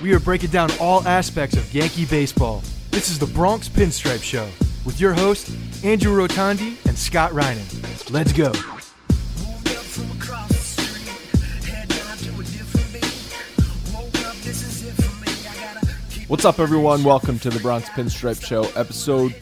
We are breaking down all aspects of Yankee baseball. This is the Bronx Pinstripe Show with your hosts, Andrew Rotondi and Scott Reinen. Let's go. What's up, everyone? Welcome to the Bronx Pinstripe Show, episode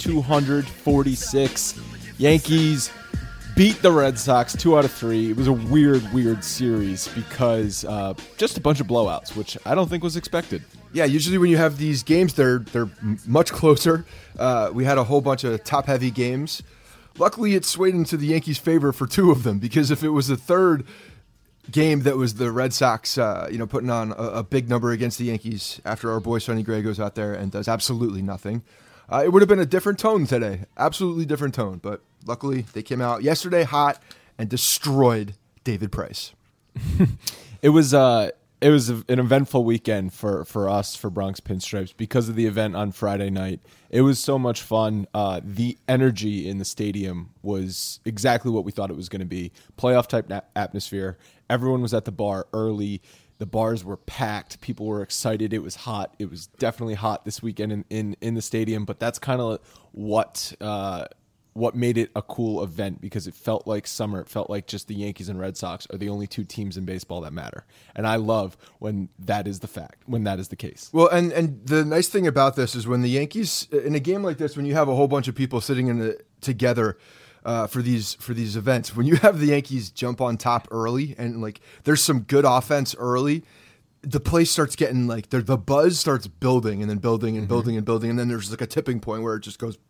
246. Yankees beat the Red Sox 2 out of 3. It was a weird series because just a bunch of blowouts, which I don't think was expected. Yeah, usually when you have these games, they're much closer. We had a whole bunch of top-heavy games. Luckily, it swayed into the Yankees' favor for 2 of them, because if it was the third game that was the Red Sox, putting on a big number against the Yankees after our boy Sonny Gray goes out there and does absolutely nothing, it would have been a different tone today. Absolutely different tone. But luckily, they came out yesterday hot and destroyed David Price. It was an eventful weekend for us, for Bronx Pinstripes, because of the event on Friday night. It was so much fun. The energy in the stadium was exactly what we thought it was going to be. Playoff-type atmosphere. Everyone was at the bar early. The bars were packed. People were excited. It was hot. It was definitely hot this weekend in the stadium, but that's kind of what made it a cool event, because it felt like summer. It felt like just the Yankees and Red Sox are the only 2 teams in baseball that matter. And I love when that is the fact, when that is the case. Well, and the nice thing about this is when the Yankees, in a game like this, when you have a whole bunch of people sitting together for these events, when you have the Yankees jump on top early and like there's some good offense early, the place starts getting like the buzz starts building and then building and building and building, and then there's like a tipping point where it just goes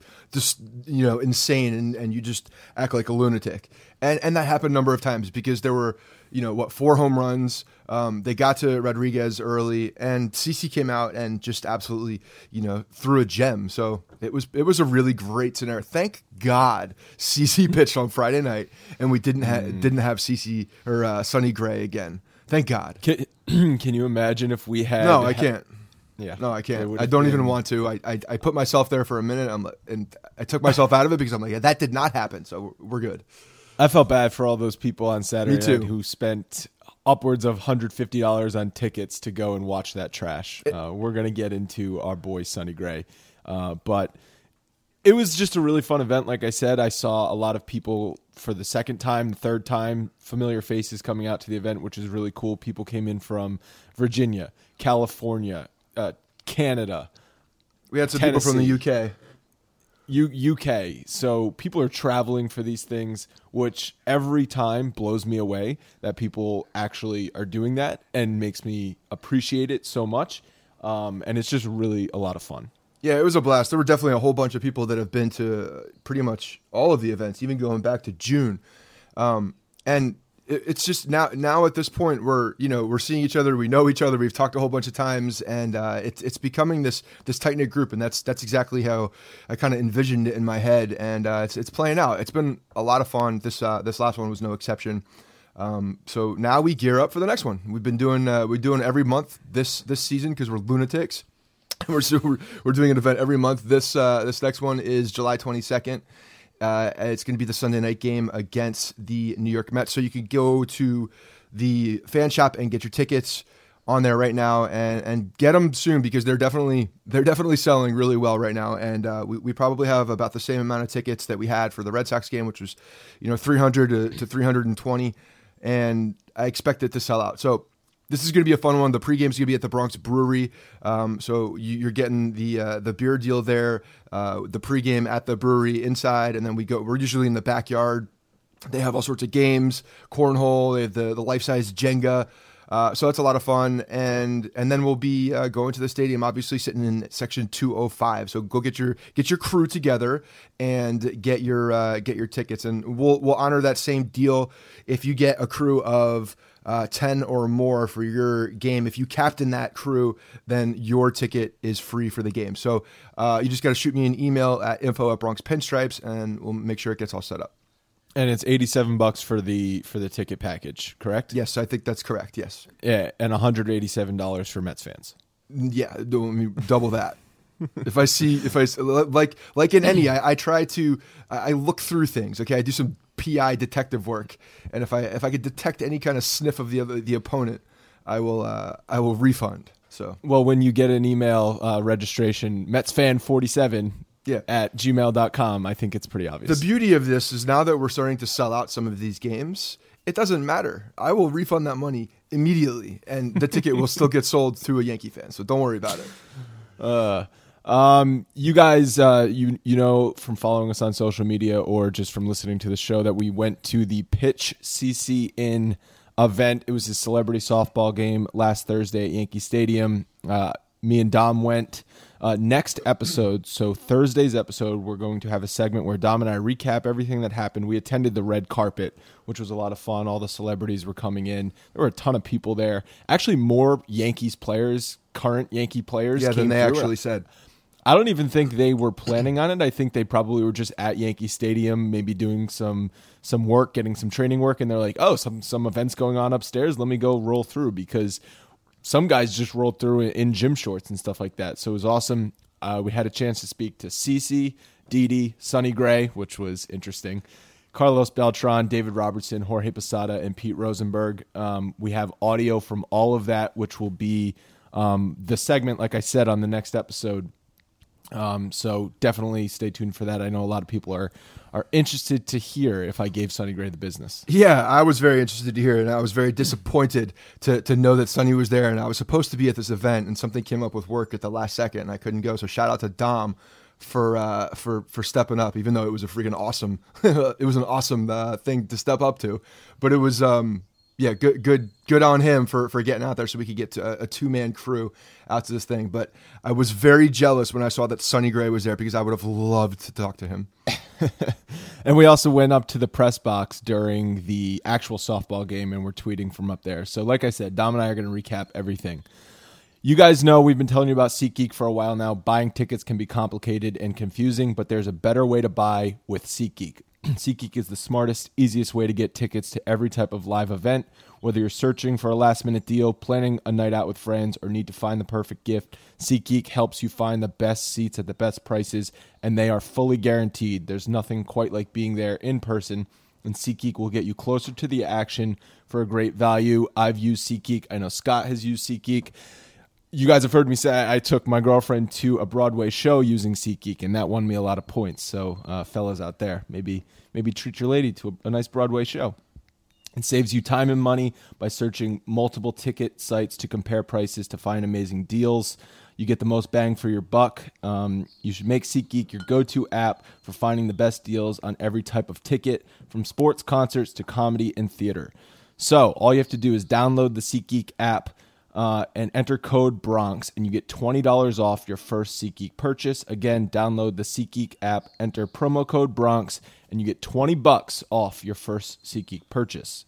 insane, and you just act like a lunatic. And that happened a number of times because there were 4 home runs. They got to Rodriguez early, and CeCe came out and just absolutely threw a gem. So it was a really great scenario. Thank God CeCe pitched on Friday night, and we didn't have CeCe or Sonny Gray again. Thank God. Can you imagine if we had? No, I can't. Yeah, no, I can't. I don't even want to. I put myself there for a minute, and I took myself out of it because I'm like, yeah, that did not happen. So we're good. I felt bad for all those people on Saturday Me too. night who spent upwards of $150 on tickets to go and watch that trash. We're going to get into our boy Sonny Gray. But it was just a really fun event. Like I said, I saw a lot of people for the second time, the third time, familiar faces coming out to the event, which is really cool. People came in from Virginia, California, Canada. We had some Tennessee, people from the UK. UK. So people are traveling for these things, which every time blows me away that people actually are doing that, and makes me appreciate it so much. And it's just really a lot of fun. Yeah, it was a blast. There were definitely a whole bunch of people that have been to pretty much all of the events, even going back to June. And it's just now at this point we're seeing each other, we know each other, we've talked a whole bunch of times, and it's becoming this tight knit group, and that's exactly how I kind of envisioned it in my head, and it's playing out. It's been a lot of fun. This last one was no exception. So now we gear up for the next one. We've been doing every month this season because we're lunatics. We're doing an event every month. This next one is July 22nd. It's going to be the Sunday night game against the New York Mets. So you can go to the fan shop and get your tickets on there right now, and get them soon, because they're definitely selling really well right now. And we probably have about the same amount of tickets that we had for the Red Sox game, which was 300 to 320, and I expect it to sell out. So this is going to be a fun one. The pregame is going to be at the Bronx Brewery. So you're getting the beer deal there, the pregame at the brewery inside, and then we're usually in the backyard. They have all sorts of games, cornhole, they have the life-size Jenga. So that's a lot of fun. And then we'll be going to the stadium, obviously sitting in section 205. So go get your crew together and get your tickets. And we'll honor that same deal if you get a crew of 10 or more for your game. If you captain that crew, then your ticket is free for the game. So you just got to shoot me an email at info@BronxPinstripes, and we'll make sure it gets all set up. And it's $87 for the ticket package, correct? Yes, I think that's correct. Yes. Yeah, and $187 for Mets fans. Yeah, double that. If I like in any, I try to I look through things. Okay, I do some PI detective work, and if I could detect any kind of sniff of the opponent, I will refund. So well, when you get an email registration, MetsFan47 at gmail.com, I think it's pretty obvious. The beauty of this is now that we're starting to sell out some of these games, it doesn't matter. I will refund that money immediately, and the ticket will still get sold to a Yankee fan. So don't worry about it. You guys, you know from following us on social media or just from listening to the show that we went to the Pitch CC In event. It was a celebrity softball game last Thursday at Yankee Stadium. Me and Dom went. Next episode, so Thursday's episode, we're going to have a segment where Dom and I recap everything that happened. We attended the red carpet, which was a lot of fun. All the celebrities were coming in. There were a ton of people there. Actually, more Yankees players, current Yankee players, than came they through. actually said. I don't even think they were planning on it. I think they probably were just at Yankee Stadium, maybe doing some work, getting some training work, and they're like, oh, some events going on upstairs. Let me go roll through, because some guys just rolled through in gym shorts and stuff like that. So it was awesome. We had a chance to speak to CeCe, Didi, Sonny Gray, which was interesting, Carlos Beltran, David Robertson, Jorge Posada, and Pete Rosenberg. We have audio from all of that, which will be the segment, like I said, on the next episode. So definitely stay tuned for that. I know a lot of people are interested to hear if I gave Sonny Gray the business. Yeah, I was very interested to hear it, and I was very disappointed to know that Sonny was there, and I was supposed to be at this event, and something came up with work at the last second, and I couldn't go. So shout out to Dom for stepping up, even though it was a freaking awesome, it was an awesome thing to step up to, but it was good on him for getting out there so we could get to a two-man crew out to this thing. But I was very jealous when I saw that Sonny Gray was there, because I would have loved to talk to him. And we also went up to the press box during the actual softball game, and we're tweeting from up there. So like I said, Dom and I are going to recap everything. You guys know we've been telling you about SeatGeek for a while now. Buying tickets can be complicated and confusing, but there's a better way to buy with SeatGeek. SeatGeek is the smartest, easiest way to get tickets to every type of live event. Whether you're searching for a last-minute deal, planning a night out with friends, or need to find the perfect gift, SeatGeek helps you find the best seats at the best prices, and they are fully guaranteed. There's nothing quite like being there in person, and SeatGeek will get you closer to the action for a great value. I've used SeatGeek. I know Scott has used SeatGeek. You guys have heard me say I took my girlfriend to a Broadway show using SeatGeek, and that won me a lot of points. So, fellas out there, maybe treat your lady to a nice Broadway show. It saves you time and money by searching multiple ticket sites to compare prices to find amazing deals. You get the most bang for your buck. You should make SeatGeek your go-to app for finding the best deals on every type of ticket, from sports, concerts, to comedy and theater. So all you have to do is download the SeatGeek app and enter code Bronx, and you get $20 off your first SeatGeek purchase. Again, download the SeatGeek app, enter promo code Bronx, and you get $20 off your first SeatGeek purchase.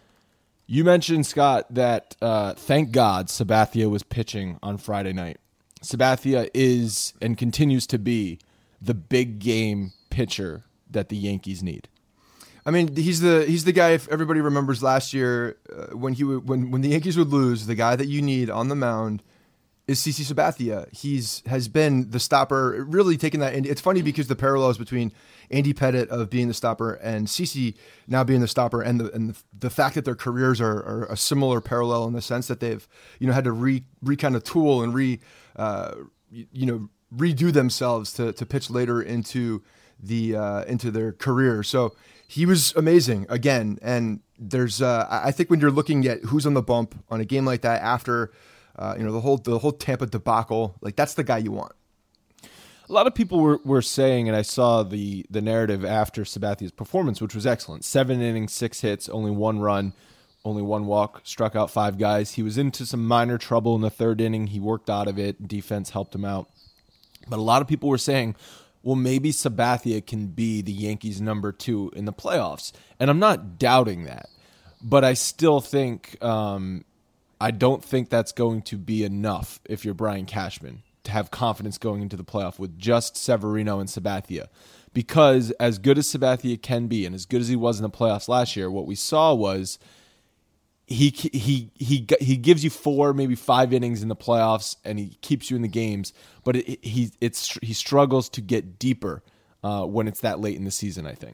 You mentioned, Scott, that thank God Sabathia was pitching on Friday night. Sabathia is and continues to be the big game pitcher that the Yankees need. I mean, he's the guy. If everybody remembers last year, when the Yankees would lose, the guy that you need on the mound is CC Sabathia. Has been the stopper, really taking that. And it's funny because the parallels between Andy Pettitte of being the stopper and CC now being the stopper, and the fact that their careers are a similar parallel in the sense that they've had to kind of tool and redo themselves to pitch later into their career. So he was amazing again. And there's I think when you're looking at who's on the bump on a game like that after the whole Tampa debacle, like that's the guy you want. A lot of people were saying, and I saw the narrative after Sabathia's performance, which was excellent. 7 innings, 6 hits, only 1 run, only 1 walk, struck out 5 guys. He was into some minor trouble in the 3rd inning. He worked out of it. Defense helped him out. But a lot of people were saying, well, maybe Sabathia can be the Yankees' number 2 in the playoffs. And I'm not doubting that. But I still think, I don't think that's going to be enough if you're Brian Cashman to have confidence going into the playoff with just Severino and Sabathia. Because as good as Sabathia can be, and as good as he was in the playoffs last year, what we saw was he gives you 4, maybe 5 innings in the playoffs, and he keeps you in the games. But he struggles to get deeper when it's that late in the season, I think.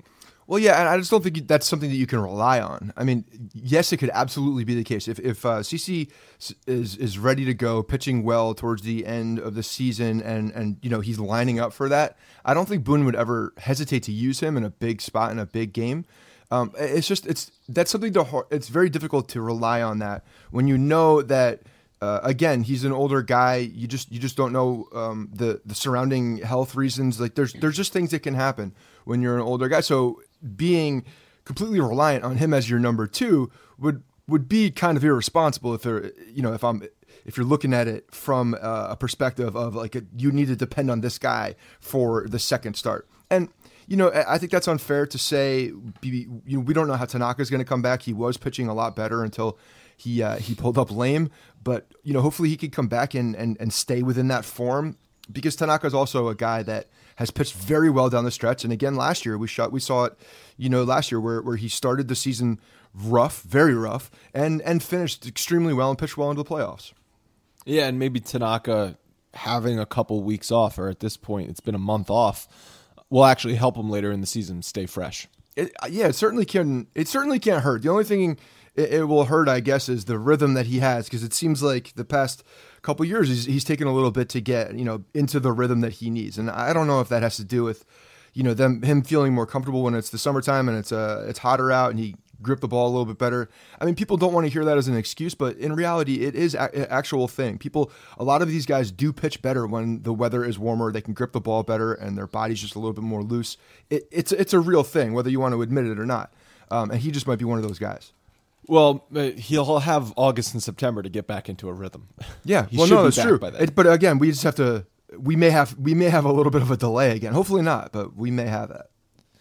Well, yeah, and I just don't think that's something that you can rely on. I mean, yes, it could absolutely be the case. If CC is ready to go, pitching well towards the end of the season, and he's lining up for that, I don't think Boone would ever hesitate to use him in a big spot in a big game. That's something it's very difficult to rely on that when you know that. Again, he's an older guy. You just don't know the surrounding health reasons. Like there's just things that can happen when you're an older guy. So being completely reliant on him as your number two would be kind of irresponsible if you're looking at it from a perspective of like you need to depend on this guy for the second start. And I think that's unfair to say. We don't know how Tanaka's going to come back. He was pitching a lot better until he pulled up lame, but hopefully he could come back and stay within that form, because Tanaka is also a guy that has pitched very well down the stretch. And again, last year we saw it, last year where he started the season rough, very rough, and finished extremely well and pitched well into the playoffs. Yeah, and maybe Tanaka having a couple weeks off, or at this point it's been a month off, will actually help him later in the season stay fresh. It certainly can. It certainly can't hurt. The only thing it will hurt, I guess, is the rhythm that he has, because it seems like the past couple years he's taken a little bit to get into the rhythm that he needs, and I don't know if that has to do with him feeling more comfortable when it's the summertime and it's hotter out and he gripped the ball a little bit better. I mean, people don't want to hear that as an excuse, but in reality, it is an actual thing. A lot of these guys do pitch better when the weather is warmer. They can grip the ball better and their body's just a little bit more loose. It's a real thing, whether you want to admit it or not. And he just might be one of those guys. Well, he'll have August and September to get back into a rhythm. Yeah, that's true. But again, we just have to. We may have a little bit of a delay again. Hopefully not, but we may have that.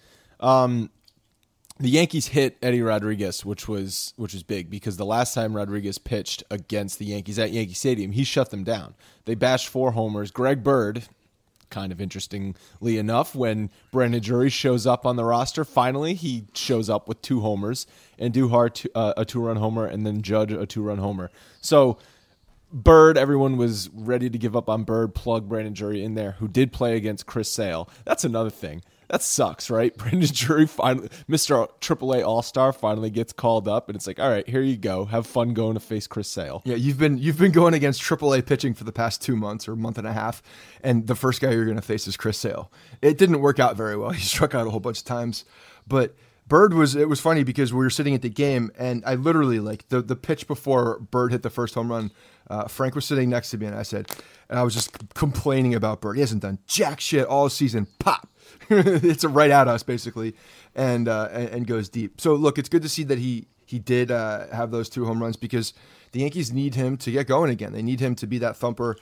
The Yankees hit Eddie Rodriguez, which was big, because the last time Rodriguez pitched against the Yankees at Yankee Stadium, he shut them down. They bashed 4 homers. Greg Bird, kind of interestingly enough, when Brandon Drury shows up on the roster, finally he shows up with 2 homers, and Duhar a 2-run homer, and then Judge a 2-run homer. So Bird, everyone was ready to give up on Bird, plug Brandon Drury in there, who did play against Chris Sale. That's another thing. That sucks, right? Brandon Drury, finally, Mr. AAA All-Star, finally gets called up, and it's like, all right, here you go. Have fun going to face Chris Sale. Yeah, you've been going against AAA pitching for the past 2 months or month and a half, and the first guy you're going to face is Chris Sale. It didn't work out very well. He struck out a whole bunch of times, but Bird it was funny because we were sitting at the game, and I literally, like, the pitch before Bird hit the first home run, Frank was sitting next to me, and I was just complaining about Bird. He hasn't done jack shit all season. Pop! It's right at us, basically, and goes deep. So, look, it's good to see that he did have those 2 home runs, because the Yankees need him to get going again. They need him to be that thumper,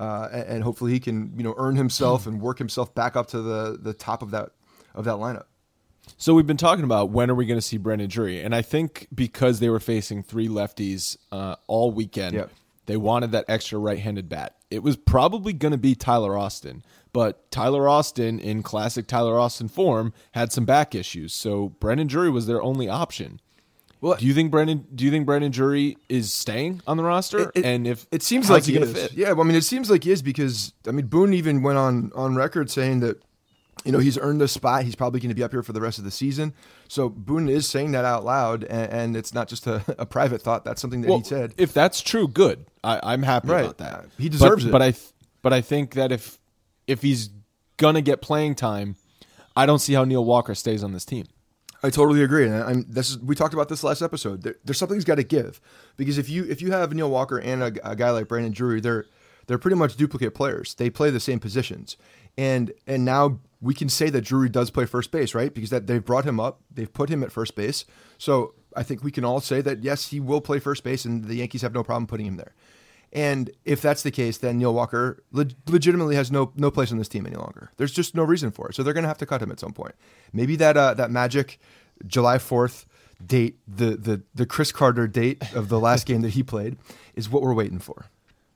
and hopefully he can earn himself and work himself back up to the top of that lineup. So we've been talking about when are we going to see Brandon Drury, and I think because they were facing 3 lefties all weekend, yep, they wanted that extra right-handed bat. It was probably going to be Tyler Austin, but Tyler Austin, in classic Tyler Austin form, had some back issues, so Brandon Drury was their only option. Well, do you think Brandon Drury is staying on the roster? And if it seems like he is, fit? Yeah, well, I mean, it seems like he is, because Boone even went on record saying that he's earned a spot. He's probably going to be up here for the rest of the season. So Boone is saying that out loud, and it's not just a private thought. That's something that he said. If that's true, good. I'm happy about that. He deserves it. But I think that if he's gonna get playing time, I don't see how Neil Walker stays on this team. I totally agree, and we talked about this last episode. There's something he's got to give, because if you have Neil Walker and a guy like Brandon Drury, they're pretty much duplicate players. They play the same positions, and now we can say that Drury does play first base, right? Because that they've brought him up, they've put him at first base. So I think we can all say that yes, he will play first base, and the Yankees have no problem putting him there. And if that's the case, then Neil Walker legitimately has no place on this team any longer. There's just no reason for it. So they're going to have to cut him at some point. Maybe that magic July 4th date, the Chris Carter date of the last game that he played, is what we're waiting for.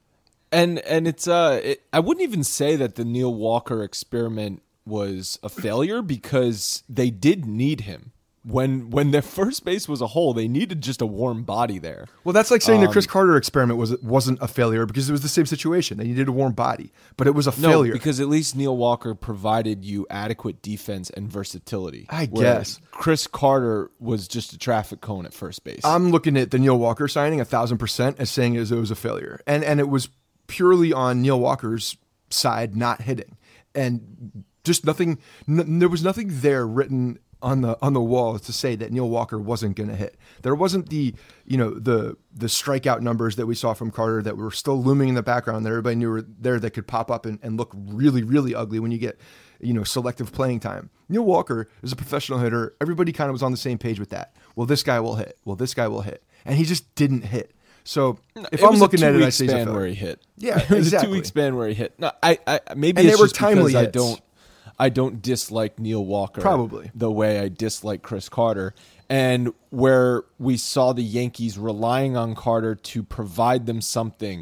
And it's I wouldn't even say that the Neil Walker experiment was a failure, because they did need him. when their first base was a hole, they needed just a warm body there. Well, that's like saying the Chris Carter experiment wasn't a failure because it was the same situation. They needed a warm body, but it was a failure. No, because at least Neil Walker provided you adequate defense and versatility. I whereas guess. Chris Carter was just a traffic cone at first base. I'm looking at the Neil Walker signing 1,000% as saying it was a failure. And it was purely on Neil Walker's side not hitting. And just nothing, there was nothing there written on the wall to say that Neil Walker wasn't going to hit. There wasn't the strikeout numbers that we saw from Carter that were still looming in the background that everybody knew were there that could pop up and look really, really ugly when you get, selective playing time. Neil Walker is a professional hitter. Everybody kind of was on the same page with that. Well, this guy will hit. Well, this guy will hit. And he just didn't hit. So if I'm looking at it, I say it's a failure. Where he hit. Yeah, it was exactly. a 2-week span where he hit. No, I maybe and it's they were just timely because hits. I don't dislike Neil Walker Probably the way I dislike Chris Carter, and where we saw the Yankees relying on Carter to provide them something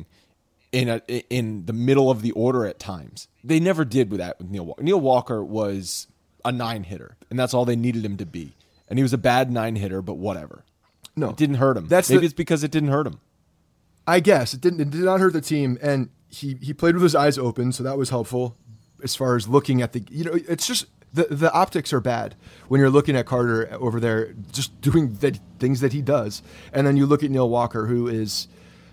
in the middle of the order at times. They never did with that with Neil Walker. Neil Walker was a 9-hitter, and that's all they needed him to be. And he was a bad 9-hitter, but whatever. No, it didn't hurt him. Maybe it's because it didn't hurt him. I guess it didn't. It did not hurt the team, and he played with his eyes open, so that was helpful as far as looking at the. It's just the optics are bad when you're looking at Carter over there just doing the things that he does, and then you look at Neil Walker, who is,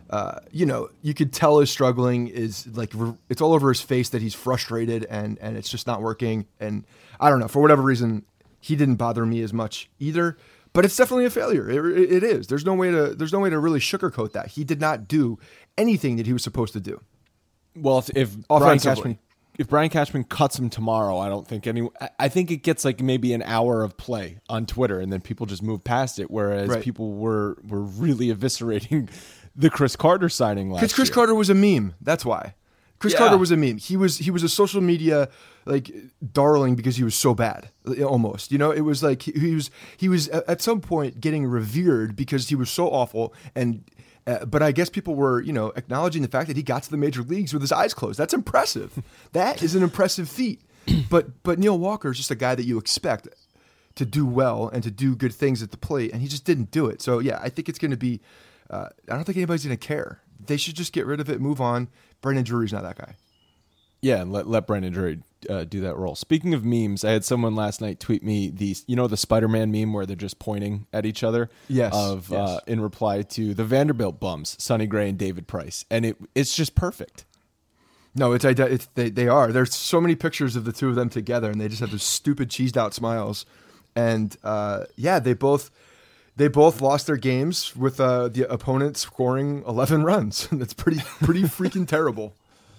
you could tell is struggling, is like it's all over his face that he's frustrated and it's just not working, and I don't know, for whatever reason he didn't bother me as much either. But it's definitely a failure. It is. There's no way to really sugarcoat that. He did not do anything that he was supposed to do. Well, if Brian Cashman cuts him tomorrow, I don't think I think it gets like maybe an hour of play on Twitter, and then people just move past it. Whereas people were really eviscerating the Chris Carter signing last year. Because Chris Carter was a meme. That's why. Carter was a meme. He was a social media darling because he was so bad, almost. It was like he was at some point getting revered because he was so awful. And but I guess people were acknowledging the fact that he got to the major leagues with his eyes closed. That's impressive. That is an impressive feat. But Neil Walker is just a guy that you expect to do well and to do good things at the plate, and he just didn't do it. So yeah, I think it's going to be. I don't think anybody's going to care. They should just get rid of it, move on. Brandon Drury's not that guy. Yeah, and let Brandon Drury do that role. Speaking of memes, I had someone last night tweet me the Spider-Man meme where they're just pointing at each other. Yes. In reply to the Vanderbilt bums, Sonny Gray and David Price, and it's just perfect. No, they are. There's so many pictures of the two of them together, and they just have those stupid cheesed out smiles. And they both lost their games with the opponent scoring 11 runs. That's pretty freaking terrible.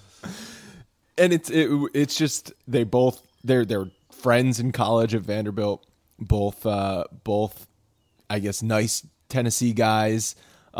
And it's just they're friends in college at Vanderbilt, both I guess nice Tennessee guys,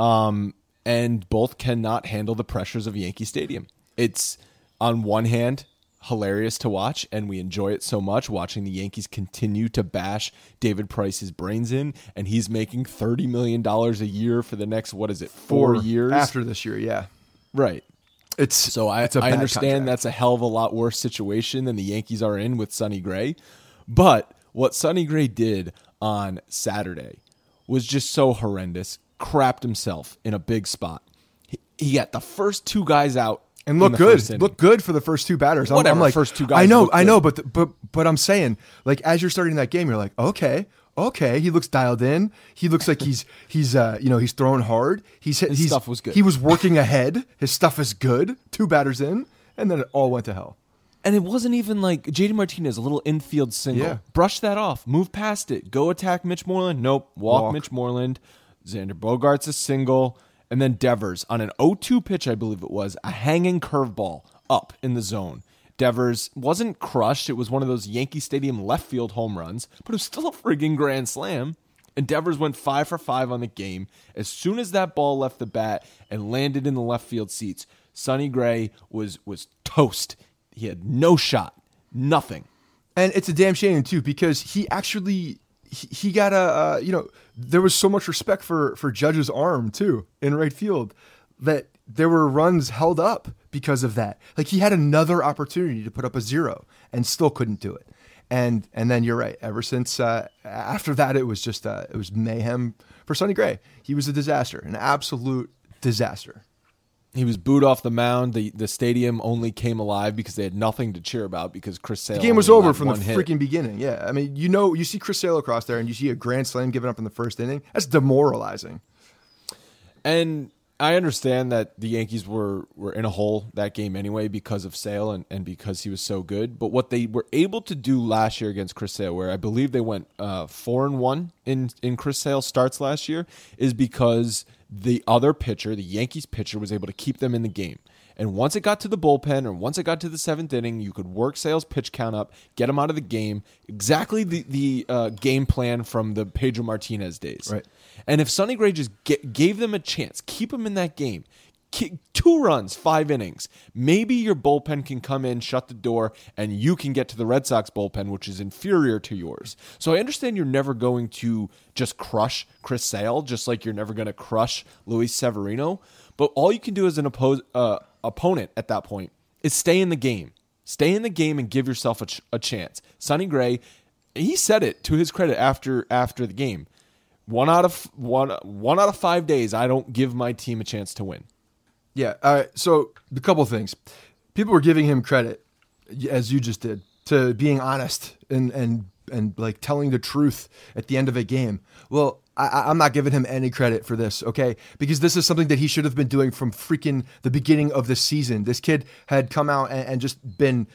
and both cannot handle the pressures of Yankee Stadium. It's on one hand hilarious to watch, and we enjoy it so much watching the Yankees continue to bash David Price's brains in, and he's making $30 million a year for the next 4 years after this year. Yeah, right. I understand contract. That's a hell of a lot worse situation than the Yankees are in with Sonny Gray. But what Sonny Gray did on Saturday was just so horrendous. Crapped himself in a big spot. He got the first two guys out and looked good. Looked good for the first two batters. Whatever, I'm like, first two guys. I know, but I'm saying, like, as you're starting that game, you're like, okay, he looks dialed in. He looks like he's throwing hard. His stuff was good. He was working ahead. His stuff is good. Two batters in, and then it all went to hell. And it wasn't even like JD Martinez, a little infield single. Yeah. Brush that off. Move past it. Go attack Mitch Moreland. Nope. Walk. Mitch Moreland. Xander Bogaerts a single. And then Devers on an 0-2 pitch, I believe it was, a hanging curveball up in the zone. Devers wasn't crushed. It was one of those Yankee Stadium left field home runs, but it was still a friggin' grand slam. And Devers went 5 for 5 on the game. As soon as that ball left the bat and landed in the left field seats, Sonny Gray was toast. He had no shot, nothing. And it's a damn shame, too, because he actually... He got there was so much respect for Judge's arm, too, in right field, that there were runs held up because of that. Like, he had another opportunity to put up a 0 and still couldn't do it. And then you're right. Ever since after that, it was just it was mayhem for Sonny Gray. He was a disaster, an absolute disaster. He was booed off the mound. The stadium only came alive because they had nothing to cheer about because Chris Sale. The game was over from the freaking beginning. Yeah, I mean, you see Chris Sale across there, and you see a grand slam given up in the first inning. That's demoralizing. And I understand that the Yankees were in a hole that game anyway because of Sale and because he was so good. But what they were able to do last year against Chris Sale, where I believe they went 4-1 in Chris Sale starts last year, is because the other pitcher, the Yankees pitcher, was able to keep them in the game. And once it got to the bullpen or once it got to the seventh inning, you could work Sale's pitch count up, get him out of the game. Exactly the game plan from the Pedro Martinez days. Right. And if Sonny Gray just gave them a chance, keep them in that game, 2 runs, 5 innings, maybe your bullpen can come in, shut the door, and you can get to the Red Sox bullpen, which is inferior to yours. So I understand you're never going to just crush Chris Sale, just like you're never going to crush Luis Severino. But all you can do as an opponent at that point is stay in the game. Stay in the game and give yourself a chance. Sonny Gray, he said it to his credit after the game. 1 out of 5 days, I don't give my team a chance to win. Yeah. All right. So a couple things. People were giving him credit, as you just did, to being honest and like telling the truth at the end of a game. Well, I'm not giving him any credit for this, okay? Because this is something that he should have been doing from freaking the beginning of the season. This kid had come out and just been,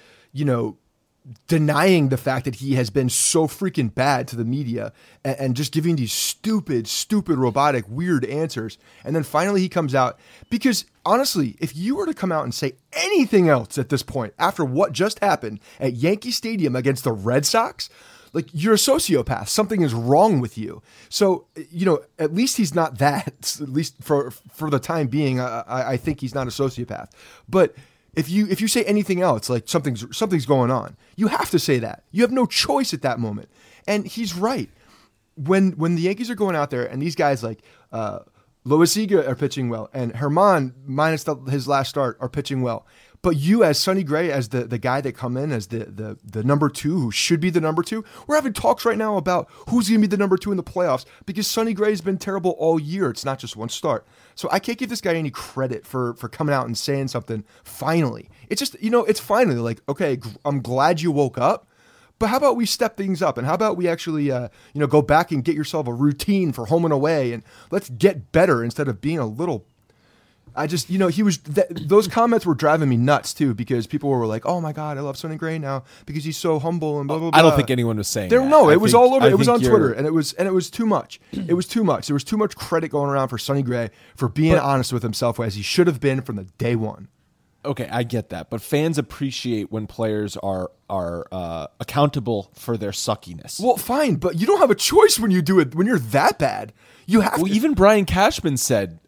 denying the fact that he has been so freaking bad to the media and just giving these stupid, robotic, weird answers. And then finally he comes out because honestly, if you were to come out and say anything else at this point, after what just happened at Yankee Stadium against the Red Sox, like you're a sociopath. Something is wrong with you. So, at least he's not that, at least for the time being, I think he's not a sociopath. But if you say anything else, like something's going on, you have to say that. You have no choice at that moment. And he's right. When the Yankees are going out there and these guys like Loaiziga are pitching well and Herman, minus his last start, are pitching well. But you as Sonny Gray, as the guy that come in as the number 2, who should be the number 2, we're having talks right now about who's going to be the number 2 in the playoffs because Sonny Gray's been terrible all year. It's not just one start. So I can't give this guy any credit for coming out and saying something finally. It's just, it's finally like, okay, I'm glad you woke up, but how about we step things up and how about we actually, go back and get yourself a routine for home and away and let's get better instead of being a little. I just, he was, those comments were driving me nuts too, because people were like, oh my God, I love Sonny Gray now because he's so humble and blah, blah, blah. I don't think anyone was saying that. No, it was all over. It was on Twitter and it was too much. It was too much. There was too much credit going around for Sonny Gray for being honest with himself as he should have been from the day one. Okay, I get that, but fans appreciate when players are accountable for their suckiness. Well, fine, but you don't have a choice when you do it. When you're that bad, you have to. Even Brian Cashman said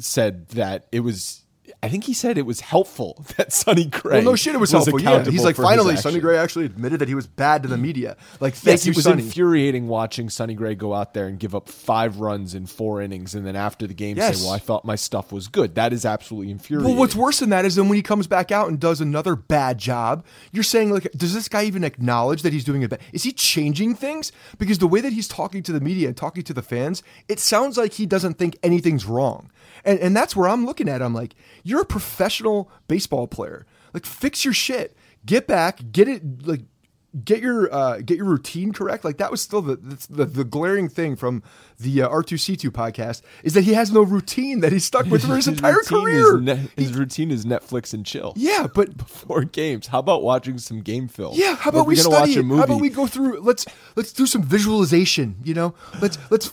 that it was. I think he said it was helpful that Sonny Gray. Well, no shit, it was helpful. Yeah, he's like, finally, Sonny Gray actually admitted that he was bad to the media. Like, thank you, it was Sonny. infuriating watching Sonny Gray go out there and give up 5 runs in 4 innings, and then after the game say, "Well, I thought my stuff was good." That is absolutely infuriating. Well, what's worse than that is then when he comes back out and does another bad job, you're saying, like, does this guy even acknowledge that he's doing it bad? Is he changing things? Because the way that he's talking to the media and talking to the fans, it sounds like he doesn't think anything's wrong. And that's where I'm looking at. I'm like, you're a professional baseball player. Like, fix your shit. Get back. Get it. Like, get your routine correct. Like, that was still the glaring thing from the R2C2 podcast is that he has no routine that he's stuck with for his entire career. His routine is Netflix and chill. Yeah, but before games, how about watching some game film? Yeah, how about we study it? How about we go through? Let's do some visualization. Let's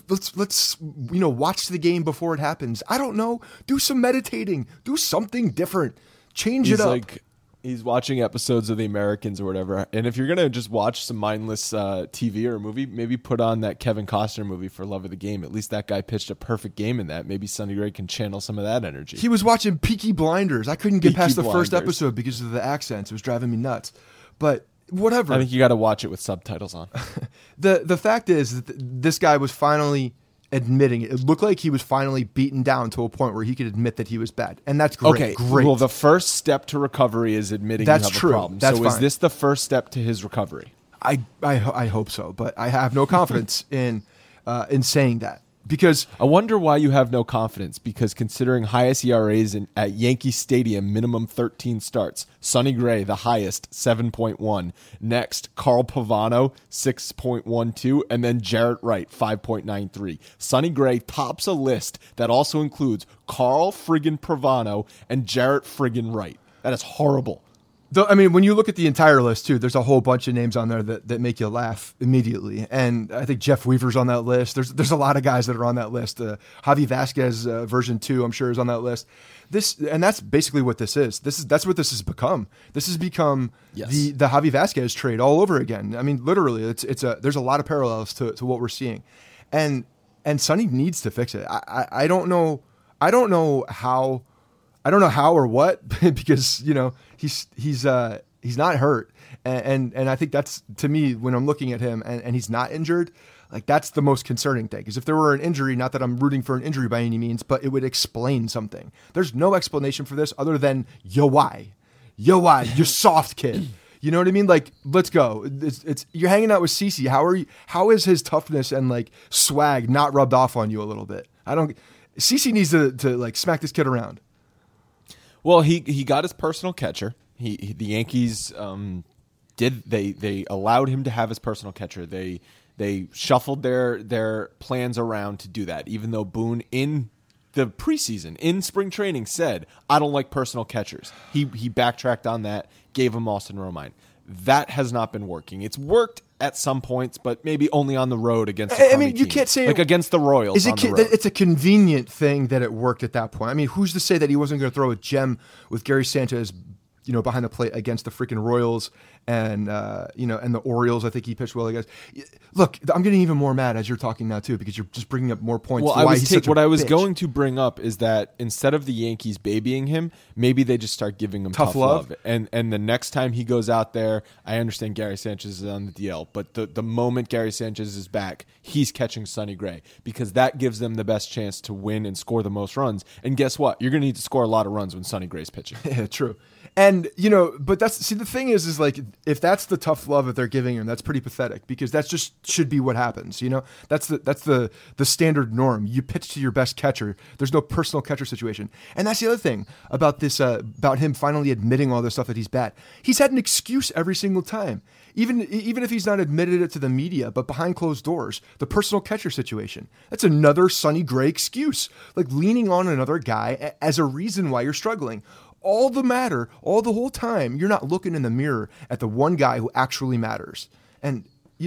watch the game before it happens. I don't know. Do some meditating. Do something different. Change it up. He's watching episodes of The Americans or whatever. And if you're going to just watch some mindless TV or a movie, maybe put on that Kevin Costner movie For Love of the Game. At least that guy pitched a perfect game in that. Maybe Sonny Gray can channel some of that energy. He was watching Peaky Blinders. I couldn't get past the first episode because of the accents. It was driving me nuts. But whatever. I think you got to watch it with subtitles on. The fact is that this guy was finally admitting it. It looked like he was finally beaten down to a point where he could admit that he was bad. And that's great. Okay, great. Well, the first step to recovery is admitting that's you have true. a problem. That's so fine. Is this the first step to his recovery? I hope so, but I have no confidence in saying that. Because I wonder why you have no confidence, because considering highest ERAs at Yankee Stadium, minimum 13 starts. Sonny Gray, the highest, 7.1. Next, Carl Pavano, 6.12. And then Jarrett Wright, 5.93. Sonny Gray tops a list that also includes Carl friggin' Pavano and Jarrett friggin' Wright. That is horrible. I mean, when you look at the entire list, too, there's a whole bunch of names on there that make you laugh immediately. And I think Jeff Weaver's on that list. There's a lot of guys that are on that list. Javi Vasquez version 2, I'm sure, is on that list. And that's basically what this is. That's what this has become. This has become the Javi Vasquez trade all over again. I mean, literally, there's a lot of parallels to what we're seeing. And Sonny needs to fix it. I don't know how or what, because he's not hurt, and I think that's, to me, when I'm looking at him and he's not injured, like, that's the most concerning thing. Because if there were an injury, not that I'm rooting for an injury by any means, but it would explain something. There's no explanation for this other than why, you soft kid. You know what I mean? Like, let's go. It's you're hanging out with CeCe. How is his toughness and like swag not rubbed off on you a little bit? CeCe needs to like smack this kid around. Well, he got his personal catcher. The Yankees they allowed him to have his personal catcher. They shuffled their plans around to do that, even though Boone in the preseason, in spring training, said, I don't like personal catchers. He backtracked on that, gave him Austin Romine. That has not been working. It's worked at some points, but maybe only on the road against the you team. Can't say like against the Royals. It's a convenient thing that it worked at that point. I mean, who's to say that he wasn't going to throw a gem with Gary Sanchez, behind the plate against the freaking Royals and and the Orioles? I think he pitched well against. Look, I'm getting even more mad as you're talking now too, because you're just bringing up more points. Well, what I was going to bring up is that instead of the Yankees babying him, maybe they just start giving him tough love. And the next time he goes out there, I understand Gary Sanchez is on the DL, but the moment Gary Sanchez is back, he's catching Sonny Gray, because that gives them the best chance to win and score the most runs. And guess what? You're going to need to score a lot of runs when Sonny Gray's pitching. Yeah, true. And, but the thing is like, if that's the tough love that they're giving him, that's pretty pathetic, because that's just should be what happens. That's the standard norm. You pitch to your best catcher. There's no personal catcher situation. And that's the other thing about this, about him finally admitting all this stuff that he's bad. He's had an excuse every single time. Even if he's not admitted it to the media, but behind closed doors, the personal catcher situation. That's another Sonny Gray excuse, like leaning on another guy as a reason why you're struggling. All the whole time, you're not looking in the mirror at the one guy who actually matters. And,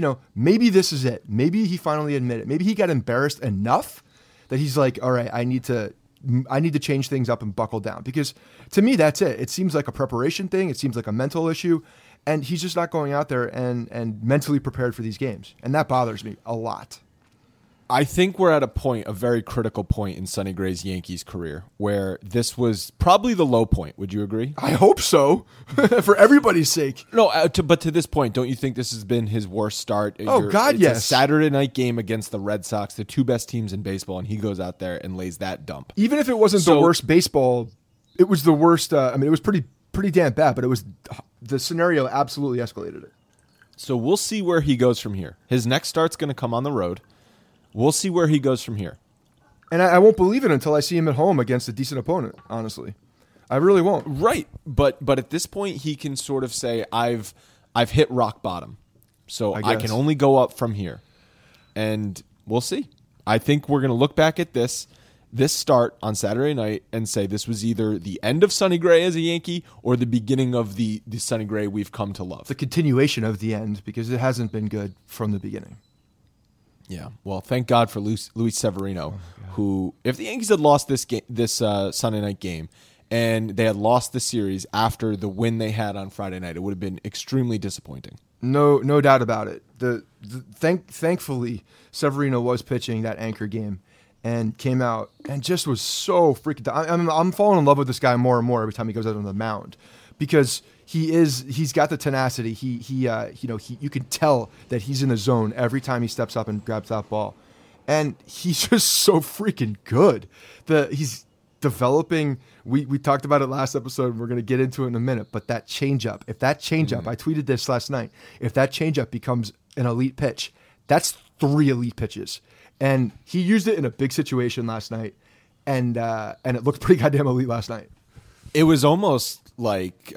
maybe this is it. Maybe he finally admitted it. Maybe he got embarrassed enough that he's like, all right, I need to change things up and buckle down. Because to me, that's it. It seems like a preparation thing. It seems like a mental issue. And he's just not going out there and mentally prepared for these games. And that bothers me a lot. I think we're at a very critical point in Sonny Gray's Yankees career, where this was probably the low point. Would you agree? I hope so, for everybody's sake. No, but to this point, don't you think this has been his worst start? It's yes. A Saturday night game against the Red Sox, the two best teams in baseball, and he goes out there and lays that dump. Even if it wasn't the worst baseball, it was the worst. It was pretty damn bad, but the scenario absolutely escalated it. So we'll see where he goes from here. His next start's going to come on the road. We'll see where he goes from here. And I won't believe it until I see him at home against a decent opponent, honestly. I really won't. Right. But at this point, he can sort of say, I've hit rock bottom. So I can only go up from here. And we'll see. I think we're going to look back at this start on Saturday night and say this was either the end of Sonny Gray as a Yankee or the beginning of the Sonny Gray we've come to love. The continuation of the end, because it hasn't been good from the beginning. Yeah, well, thank God for Luis Severino, who, if the Yankees had lost this Sunday night game, and they had lost the series after the win they had on Friday night, it would have been extremely disappointing. No doubt about it. Thankfully, Severino was pitching that anchor game and came out and just was so freaking. I'm falling in love with this guy more and more every time he goes out on the mound, because he's got the tenacity. You can tell that he's in the zone every time he steps up and grabs that ball. And he's just so freaking good. developing. We talked about it last episode. And we're going to get into it in a minute. But that changeup, if that changeup, I tweeted this last night. If that changeup becomes an elite pitch, that's 3 elite pitches. And he used it in a big situation last night, and it looked pretty goddamn elite last night. It was almost like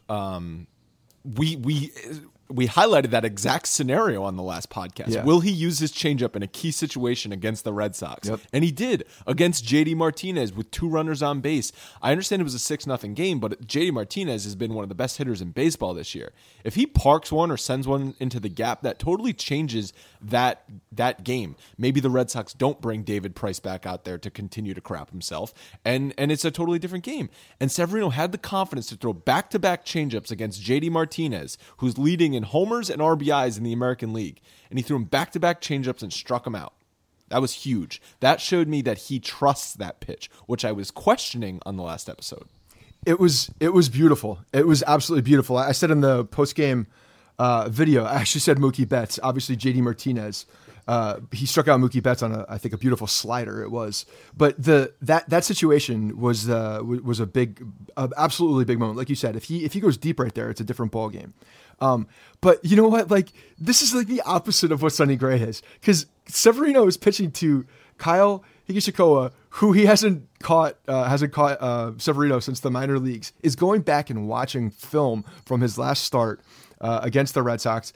we highlighted that exact scenario on the last podcast. Yeah. Will he use his changeup in a key situation against the Red Sox? Yep. And he did against JD Martinez with 2 runners on base. I understand it was a 6-0 game, but JD Martinez has been one of the best hitters in baseball this year. If he parks one or sends one into the gap, that totally changes that game. Maybe the Red Sox don't bring David Price back out there to continue to crap himself, and it's a totally different game. And Severino had the confidence to throw back-to-back changeups against JD Martinez, who's leading in homers and RBIs in the American League, and he threw him back-to-back changeups and struck him out. That was huge. That showed me that he trusts that pitch, which I was questioning on the last episode. It was beautiful. It was absolutely beautiful. I said in the post-game video, I actually said Mookie Betts. Obviously, JD Martinez, he struck out Mookie Betts on I think a beautiful slider. It was, but that situation was a big, absolutely big moment. Like you said, if he goes deep right there, it's a different ball game. But you know what? Like, this is like the opposite of what Sonny Gray is, because Severino is pitching to Kyle Higashioka, who he hasn't caught Severino since the minor leagues, is going back and watching film from his last start against the Red Sox,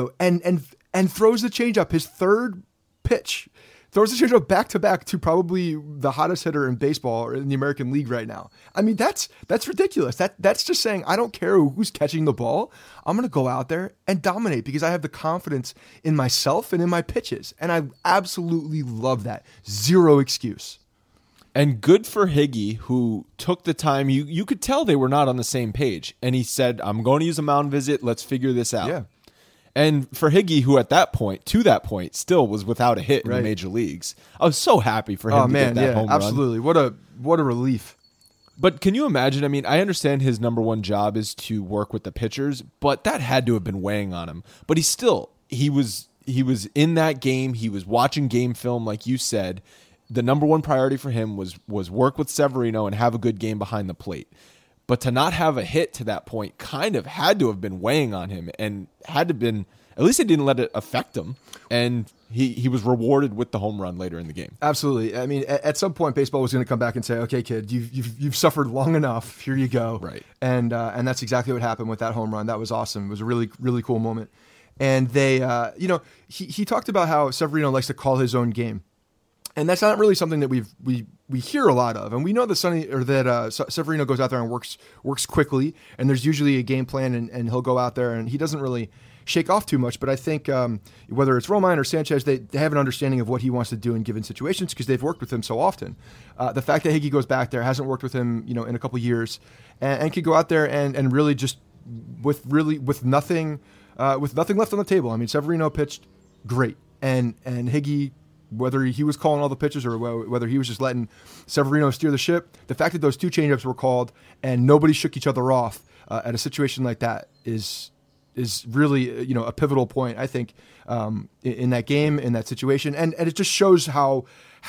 and throws the changeup, his third pitch, throws the changeup back to back to probably the hottest hitter in baseball or in the American League right now. I mean, that's ridiculous. That's just saying, I don't care who's catching the ball. I'm going to go out there and dominate because I have the confidence in myself and in my pitches. And I absolutely love that. Zero excuse. And good for Higgy, who took the time. You could tell they were not on the same page. And he said, I'm going to use a mound visit. Let's figure this out. Yeah. And for Higgy, who to that point, still was without a hit in the major leagues, I was so happy for him to get that home run. Absolutely. What a relief. But can you imagine? I mean, I understand his number one job is to work with the pitchers, but that had to have been weighing on him. But he was in that game. He was watching game film, like you said. The number one priority for him was work with Severino and have a good game behind the plate. But to not have a hit to that point kind of had to have been weighing on him, and had to been, at least it didn't let it affect him. And he was rewarded with the home run later in the game. Absolutely. I mean, at some point, baseball was going to come back and say, "Okay, kid, you've suffered long enough. Here you go." Right. And that's exactly what happened with that home run. That was awesome. It was a really, really cool moment. And they, he talked about how Severino likes to call his own game. And that's not really something that we hear a lot of, and we know that Severino goes out there and works quickly, and there's usually a game plan, and he'll go out there and he doesn't really shake off too much. But I think whether it's Romine or Sanchez, they have an understanding of what he wants to do in given situations because they've worked with him so often. The fact that Higgy goes back there, hasn't worked with him, in a couple years, and can go out there and really just with nothing left on the table. I mean, Severino pitched great, and Higgy, whether he was calling all the pitches or whether he was just letting Severino steer the ship, the fact that those 2 changeups were called and nobody shook each other off at a situation like that is really a pivotal point, I think, in that game, in that situation, and it just shows how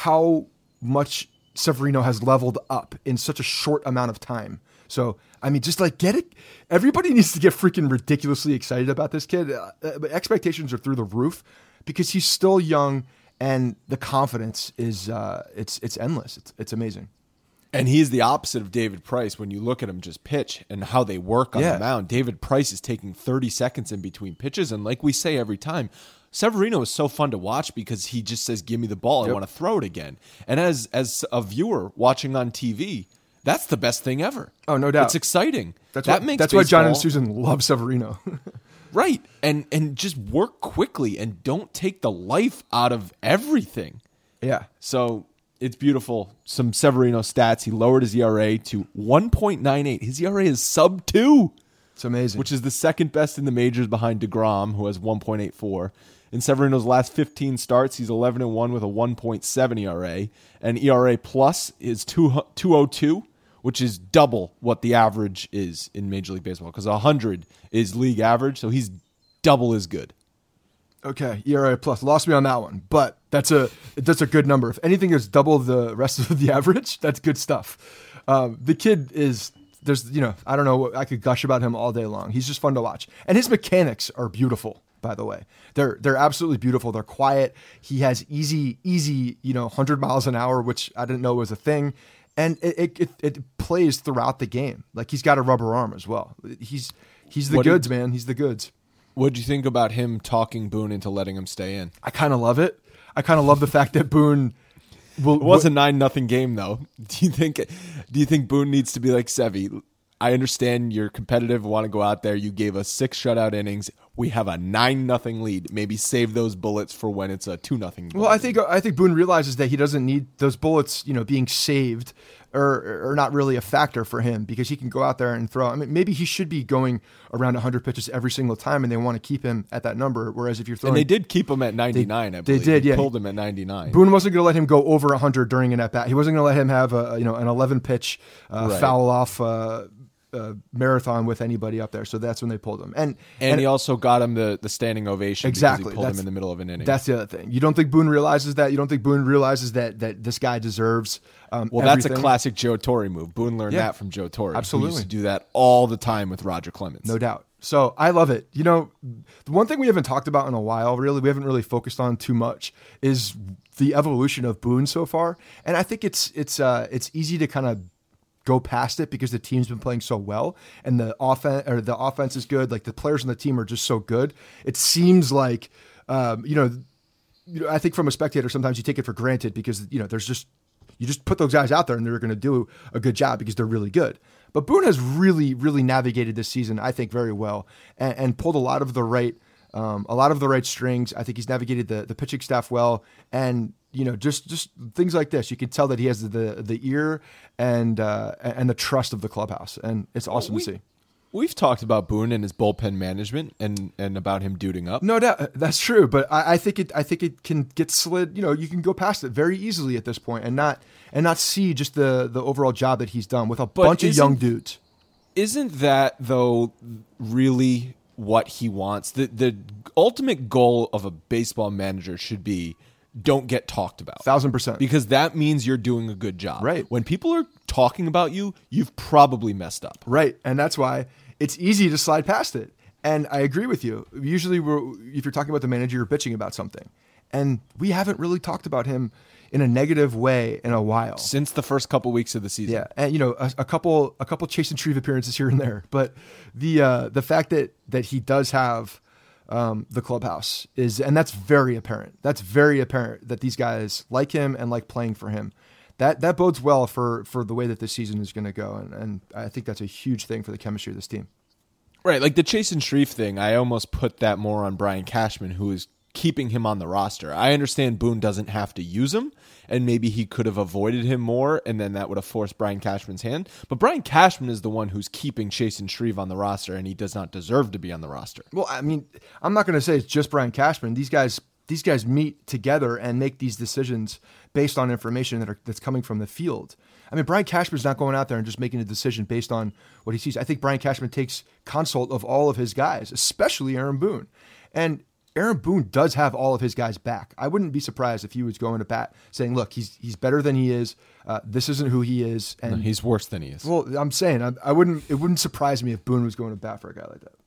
much Severino has leveled up in such a short amount of time. So, I mean, just like get it. Everybody needs to get freaking ridiculously excited about this kid. Expectations are through the roof because he's still young. And the confidence is it's endless. It's amazing. And he's the opposite of David Price when you look at him just pitch and how they work on the mound. David Price is taking 30 seconds in between pitches. And like we say every time, Severino is so fun to watch because he just says, give me the ball. I want to throw it again. And as a viewer watching on TV, that's the best thing ever. Oh, no doubt. It's exciting. That's why John and Susan love Severino. Right. And just work quickly and don't take the life out of everything. Yeah. So it's beautiful. Some Severino stats. He lowered his ERA to 1.98. His ERA is sub 2. It's amazing. Which is the second best in the majors behind DeGrom, who has 1.84. In Severino's last 15 starts, he's 11-1 with a 1.7 ERA. And ERA plus is 2.02. Which is double what the average is in Major League Baseball, because 100 is league average, so he's double as good. Okay, ERA plus lost me on that one, but that's a good number. If anything is double the rest of the average, that's good stuff. The kid is I don't know, I could gush about him all day long. He's just fun to watch, and his mechanics are beautiful. By the way, they're absolutely beautiful. They're quiet. He has easy 100 miles an hour, which I didn't know was a thing, and it plays throughout the game. Like he's got a rubber arm as well. He's the goods, man. He's the goods. What did you think about him talking Boone into letting him stay in? I kind of love it. I kind of love the fact that Boone It was a 9-0 game, though. Do you think Boone needs to be like, Sevy, I understand you're competitive, want to go out there. You gave us 6 shutout innings. We have a 9-0 lead. Maybe save those bullets for when it's a 2-0. Well, I think Boone realizes that he doesn't need those bullets, being saved or not really a factor for him, because he can go out there and throw. I mean, maybe he should be going around 100 pitches every single time, and they want to keep him at that number. Whereas if you're throwing, and they did keep him at 99. I believe they did. Yeah, pulled him at 99. Boone wasn't going to let him go over 100 during an at bat. He wasn't going to let him have an 11 pitch foul off marathon with anybody up there. So that's when they pulled him. And he also got him the standing ovation. Exactly. Because he pulled him in the middle of an inning. That's the other thing. You don't think Boone realizes that? You don't think Boone realizes that this guy deserves well, everything? That's a classic Joe Torre move. Boone learned that from Joe Torre. Absolutely. He used to do that all the time with Roger Clemens. No doubt. So I love it. The one thing we haven't talked about in a while, really, we haven't really focused on too much, is the evolution of Boone so far. And I think it's easy to kind of go past it because the team's been playing so well and the offense is good. Like the players on the team are just so good. It seems like, I think from a spectator, sometimes you take it for granted because, you just put those guys out there and they're going to do a good job because they're really good. But Boone has really, really navigated this season, I think, very well and pulled a lot of the right strings. I think he's navigated the pitching staff well, and just things like this. You can tell that he has the ear and the trust of the clubhouse, and it's awesome to see. We've talked about Boone and his bullpen management and about him duding up. No doubt, that's true. But I think it can get slid. You can go past it very easily at this point and not see just the overall job that he's done with a bunch of young dudes. Isn't that though really what he wants? The ultimate goal of a baseball manager should be, don't get talked about. 1,000%. Because that means you're doing a good job. Right. When people are talking about you, you've probably messed up. Right. And that's why it's easy to slide past it. And I agree with you. Usually if you're talking about the manager, you're bitching about something. And we haven't really talked about him in a negative way in a while. Since the first couple weeks of the season. Yeah. And a couple Chase and Shreve appearances here and there. But the fact that he does have the clubhouse and that's very apparent. That's very apparent that these guys like him and like playing for him. That bodes well for the way that this season is going to go. And I think that's a huge thing for the chemistry of this team. Right. Like the Chase and Shreve thing, I almost put that more on Brian Cashman, who is keeping him on the roster. I understand Boone doesn't have to use him, and maybe he could have avoided him more, and then that would have forced Brian Cashman's hand. But Brian Cashman is the one who's keeping Chase and Shreve on the roster, and he does not deserve to be on the roster. Well, I mean, I'm not going to say it's just Brian Cashman. These guys meet together and make these decisions based on information that's coming from the field. I mean, Brian Cashman's not going out there and just making a decision based on what he sees. I think Brian Cashman takes consult of all of his guys, especially Aaron Boone. And Aaron Boone does have all of his guys back. I wouldn't be surprised if he was going to bat saying, look, he's better than he is. This isn't who he is. And no, he's worse than he is. Well, I'm saying it wouldn't surprise me if Boone was going to bat for a guy like that.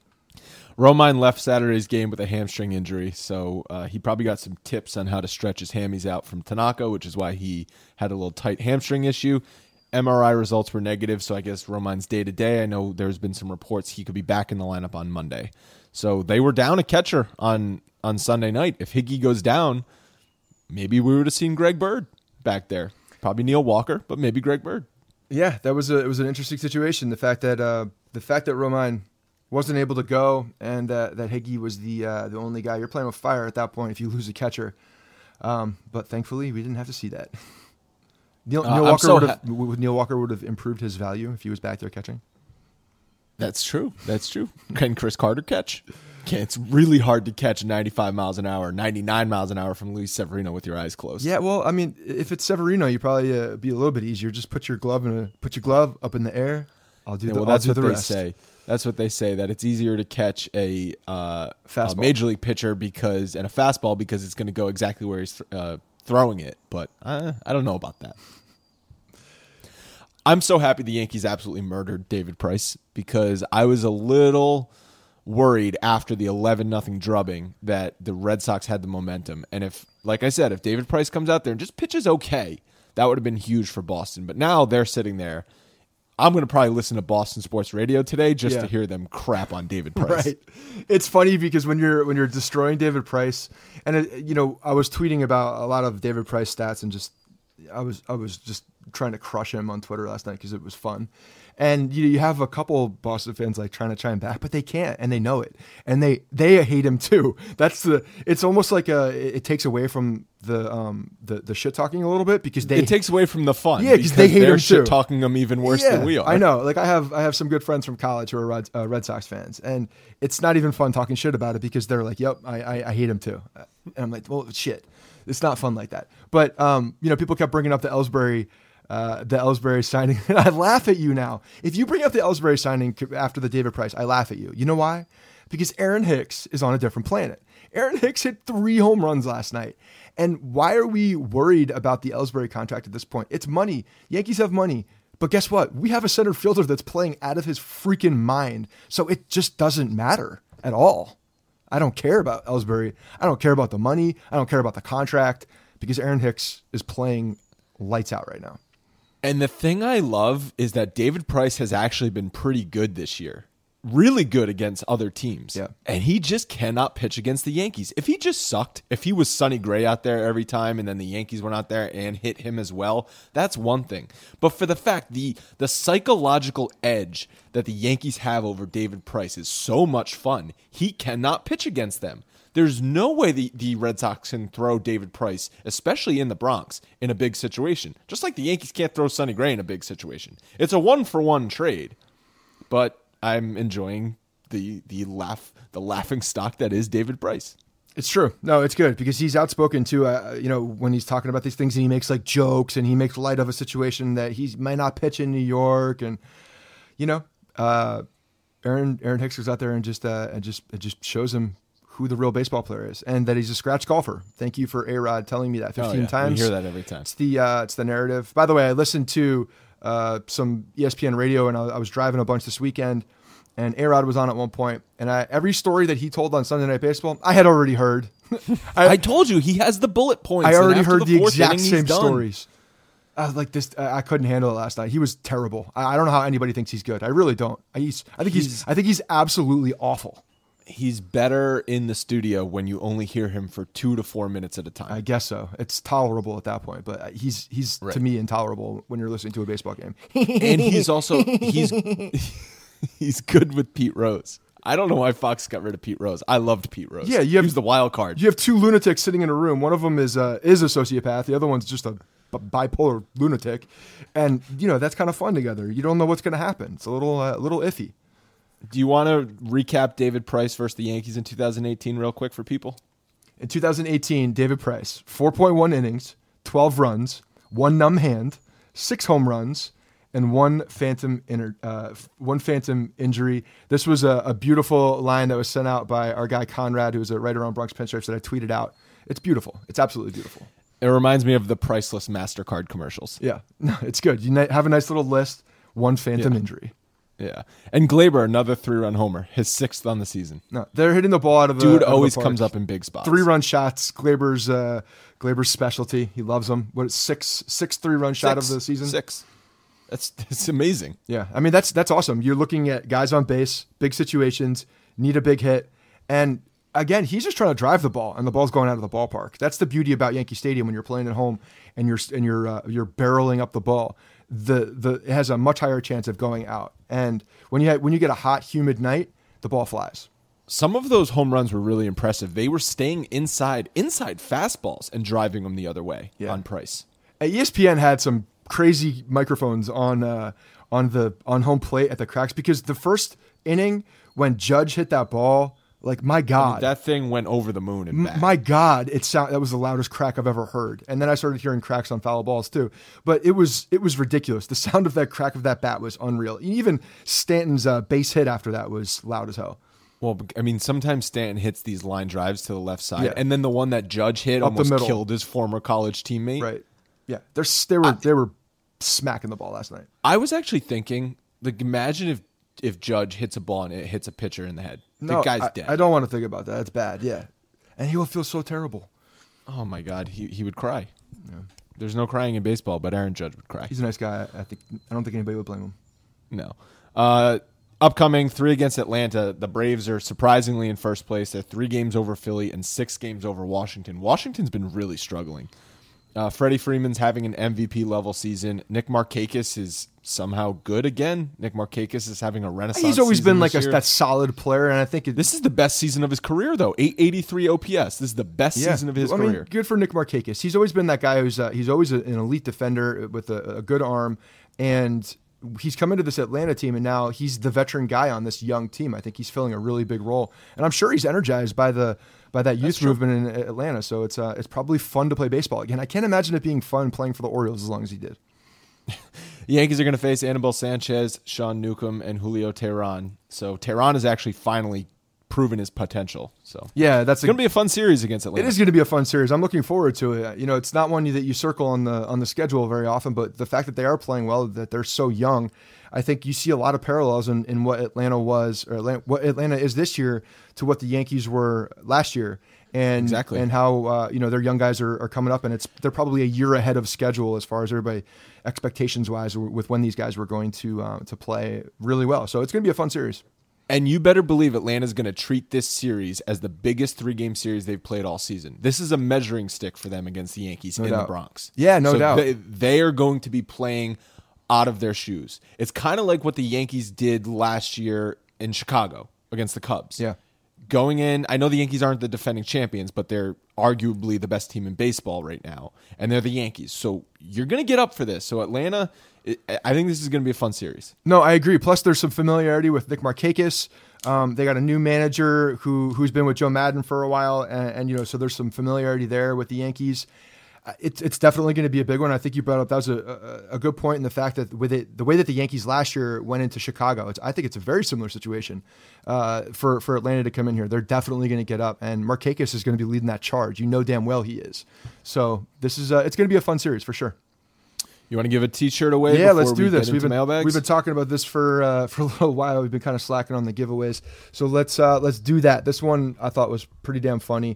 Romine left Saturday's game with a hamstring injury, so he probably got some tips on how to stretch his hammies out from Tanaka, which is why he had a little tight hamstring issue. MRI results were negative, so I guess Romine's day-to-day. I know there's been some reports he could be back in the lineup on Monday. So they were down a catcher on Sunday night. If Higgy goes down, maybe we would have seen Greg Bird back there. Probably Neil Walker, but maybe Greg Bird. Yeah, it was an interesting situation. The fact that Romine wasn't able to go, and that Higgy was the only guy. You're playing with fire at that point if you lose a catcher. But thankfully, we didn't have to see that. Neil Walker would have improved his value if he was back there catching. That's true. Can Chris Carter catch? It's really hard to catch 95 miles an hour, 99 miles an hour from Luis Severino with your eyes closed. Yeah, well, I mean, if it's Severino, you probably be a little bit easier. Just put your glove up in the air. I'll do Yeah, the, well, I'll that's do what the they rest. say. That's what they say, that it's easier to catch a Fastball. major league pitcher and a fastball because it's going to go exactly where he's throwing it. But I don't know about that. I'm so happy the Yankees absolutely murdered David Price, because I was a little worried after the 11-0 drubbing that the Red Sox had the momentum. And if, like I said, if David Price comes out there and just pitches okay, that would have been huge for Boston. But now they're sitting there. I'm going to probably listen to Boston Sports Radio today just to hear them crap on David Price. Right. It's funny because when you're destroying David Price, and I was tweeting about a lot of David Price stats, and I was just trying to crush him on Twitter last night because it was fun. And you have a couple Boston fans like trying to chime back, but they can't, and they know it, and they hate him too. It's almost like it takes away from the shit talking a little bit, because It takes away from the fun. Yeah, because they hate they're him shit too. talking them even worse than we are. I know. Like I have some good friends from college who are Red Sox fans, and it's not even fun talking shit about it because they're like, "Yep, I hate him too," and I'm like, "Well, shit, it's not fun like that." But people kept bringing up the Ellsbury signing. I laugh at you now. If you bring up the Ellsbury signing after the David Price, I laugh at you. You know why? Because Aaron Hicks is on a different planet. Aaron Hicks hit 3 home runs last night. And why are we worried about the Ellsbury contract at this point? It's money. Yankees have money. But guess what? We have a center fielder that's playing out of his freaking mind. So it just doesn't matter at all. I don't care about Ellsbury. I don't care about the money. I don't care about the contract, because Aaron Hicks is playing lights out right now. And the thing I love is that David Price has actually been pretty good this year. Really good against other teams. Yeah. And he just cannot pitch against the Yankees. If he just sucked, if he was Sonny Gray out there every time and then the Yankees went out there and hit him as well, that's one thing. But for the fact, the psychological edge that the Yankees have over David Price is so much fun. He cannot pitch against them. There's no way the Red Sox can throw David Price, especially in the Bronx, in a big situation. Just like the Yankees can't throw Sonny Gray in a big situation. It's a 1-for-1 trade. But I'm enjoying the laughing stock that is David Price. It's true. No, it's good because he's outspoken too. When he's talking about these things, and he makes like jokes, and he makes light of a situation that he might not pitch in New York, and Aaron Hicks goes out there and just shows him who the real baseball player is, and that he's a scratch golfer. Thank you for A-Rod telling me that 15 times. We hear that every time. It's the narrative. By the way, I listened to some ESPN radio, and I was driving a bunch this weekend, and A-Rod was on at one point, and every story that he told on Sunday Night Baseball, I had already heard. I told you he has the bullet points. I already and after heard the fourth exact inning, he's same done. stories. I was like this. I couldn't handle it last night. He was terrible. I don't know how anybody thinks he's good. I really don't. I think he's absolutely awful. He's better in the studio when you only hear him for 2 to 4 minutes at a time. I guess so. It's tolerable at that point, but he's Right. to me intolerable when you're listening to a baseball game. And he's good with Pete Rose. I don't know why Fox got rid of Pete Rose. I loved Pete Rose. Yeah, he was the wild card. You have 2 lunatics sitting in a room. One of them is a sociopath. The other one's just a bipolar lunatic, and that's kind of fun together. You don't know what's going to happen. It's a little iffy. Do you want to recap David Price versus the Yankees in 2018 real quick for people? In 2018, David Price, 4.1 innings, 12 runs, 1 numb hand, 6 home runs, and 1 phantom injury. This was a beautiful line that was sent out by our guy Conrad, who's a writer on Bronx Pinstripes, that I tweeted out. It's beautiful. It's absolutely beautiful. It reminds me of the priceless MasterCard commercials. Yeah, no, it's good. You have a nice little list. 1 phantom injury. Yeah. And Glaber, another 3-run homer, his 6th on the season. No, they're hitting the ball out of the Dude out of always the park. comes up in big spots. 3-run shots. Glaber's specialty. He loves them. What is 6 3-run shot of the season? 6. That's amazing. Yeah, I mean that's awesome. You're looking at guys on base, big situations, need a big hit, and again, he's just trying to drive the ball, and the ball's going out of the ballpark. That's the beauty about Yankee Stadium when you're playing at home and you're barreling up the ball. It has a much higher chance of going out, and when you get a hot, humid night, the ball flies. Some of those home runs were really impressive. They were staying inside fastballs and driving them the other way on Price. ESPN had some crazy microphones on home plate at the cracks, because the first inning when Judge hit that ball Like, my God. That thing went over the moon and back. My God, that was the loudest crack I've ever heard. And then I started hearing cracks on foul balls too. But it was ridiculous. The sound of that crack of that bat was unreal. Even Stanton's base hit after that was loud as hell. Well, I mean, sometimes Stanton hits these line drives to the left side, Yeah. and then the one that Judge hit Up the almost middle. killed his former college teammate. Right. Yeah. They were smacking the ball last night. I was actually thinking, like, imagine if Judge hits a ball and it hits a pitcher in the head. The guy's dead. I don't want to think about that. That's bad. Yeah. And he will feel so terrible. Oh my God, he would cry. Yeah. There's no crying in baseball, but Aaron Judge would cry. He's a nice guy. I don't think anybody would blame him. No. Upcoming 3 against Atlanta. The Braves are surprisingly in first place. They're 3 games over Philly and 6 games over Washington. Washington's been really struggling. Freddie Freeman's having an MVP level season. Nick Markakis is somehow good again. Nick Markakis is having a renaissance. He's always been like that solid player, and I think this is the best season of his career, though. 883 OPS. This is the best season of his career. Mean, good for Nick Markakis. He's always been that guy who's he's always an elite defender with a good arm, and he's come into this Atlanta team, and now he's the veteran guy on this young team. I think he's filling a really big role, and I'm sure he's energized by that youth movement in Atlanta. So it's probably fun to play baseball again. I can't imagine it being fun playing for the Orioles as long as he did. The Yankees are going to face Anibal Sanchez, Sean Newcomb, and Julio Teheran. So Teheran has actually finally proven his potential. So yeah, it's going to be a fun series against Atlanta. It is going to be a fun series. I'm looking forward to it. You know, it's not one that you circle on the schedule very often, but the fact that they are playing well, that they're so young, I think you see a lot of parallels in what Atlanta was, or what Atlanta is this year to what the Yankees were last year. And exactly. And how their young guys are coming up, and they're probably a year ahead of schedule as far as everybody expectations wise with when these guys were going to play really well. So it's going to be a fun series. And you better believe Atlanta's going to treat this series as the biggest 3-game series they've played all season. This is a measuring stick for them against the Yankees in the Bronx. Yeah, no doubt. They are going to be playing out of their shoes. It's kind of like what the Yankees did last year in Chicago against the Cubs. Yeah. Going in, I know the Yankees aren't the defending champions, but they're arguably the best team in baseball right now, and they're the Yankees. So you're going to get up for this. So Atlanta, I think this is going to be a fun series. No, I agree. Plus, there's some familiarity with Nick Markakis. They got a new manager who's been with Joe Madden for a while, and so there's some familiarity there with the Yankees. It's definitely going to be a big one. I think you brought up that was a good point in the fact that with the way that the Yankees last year went into Chicago, I think it's a very similar situation for Atlanta to come in here. They're definitely going to get up, and Markakis is going to be leading that charge. You know damn well he is. So this is it's going to be a fun series for sure. You want to give a T-shirt away? Yeah, let's do this. We've been talking about this for a little while. We've been kind of slacking on the giveaways, so let's do that. This one I thought was pretty damn funny.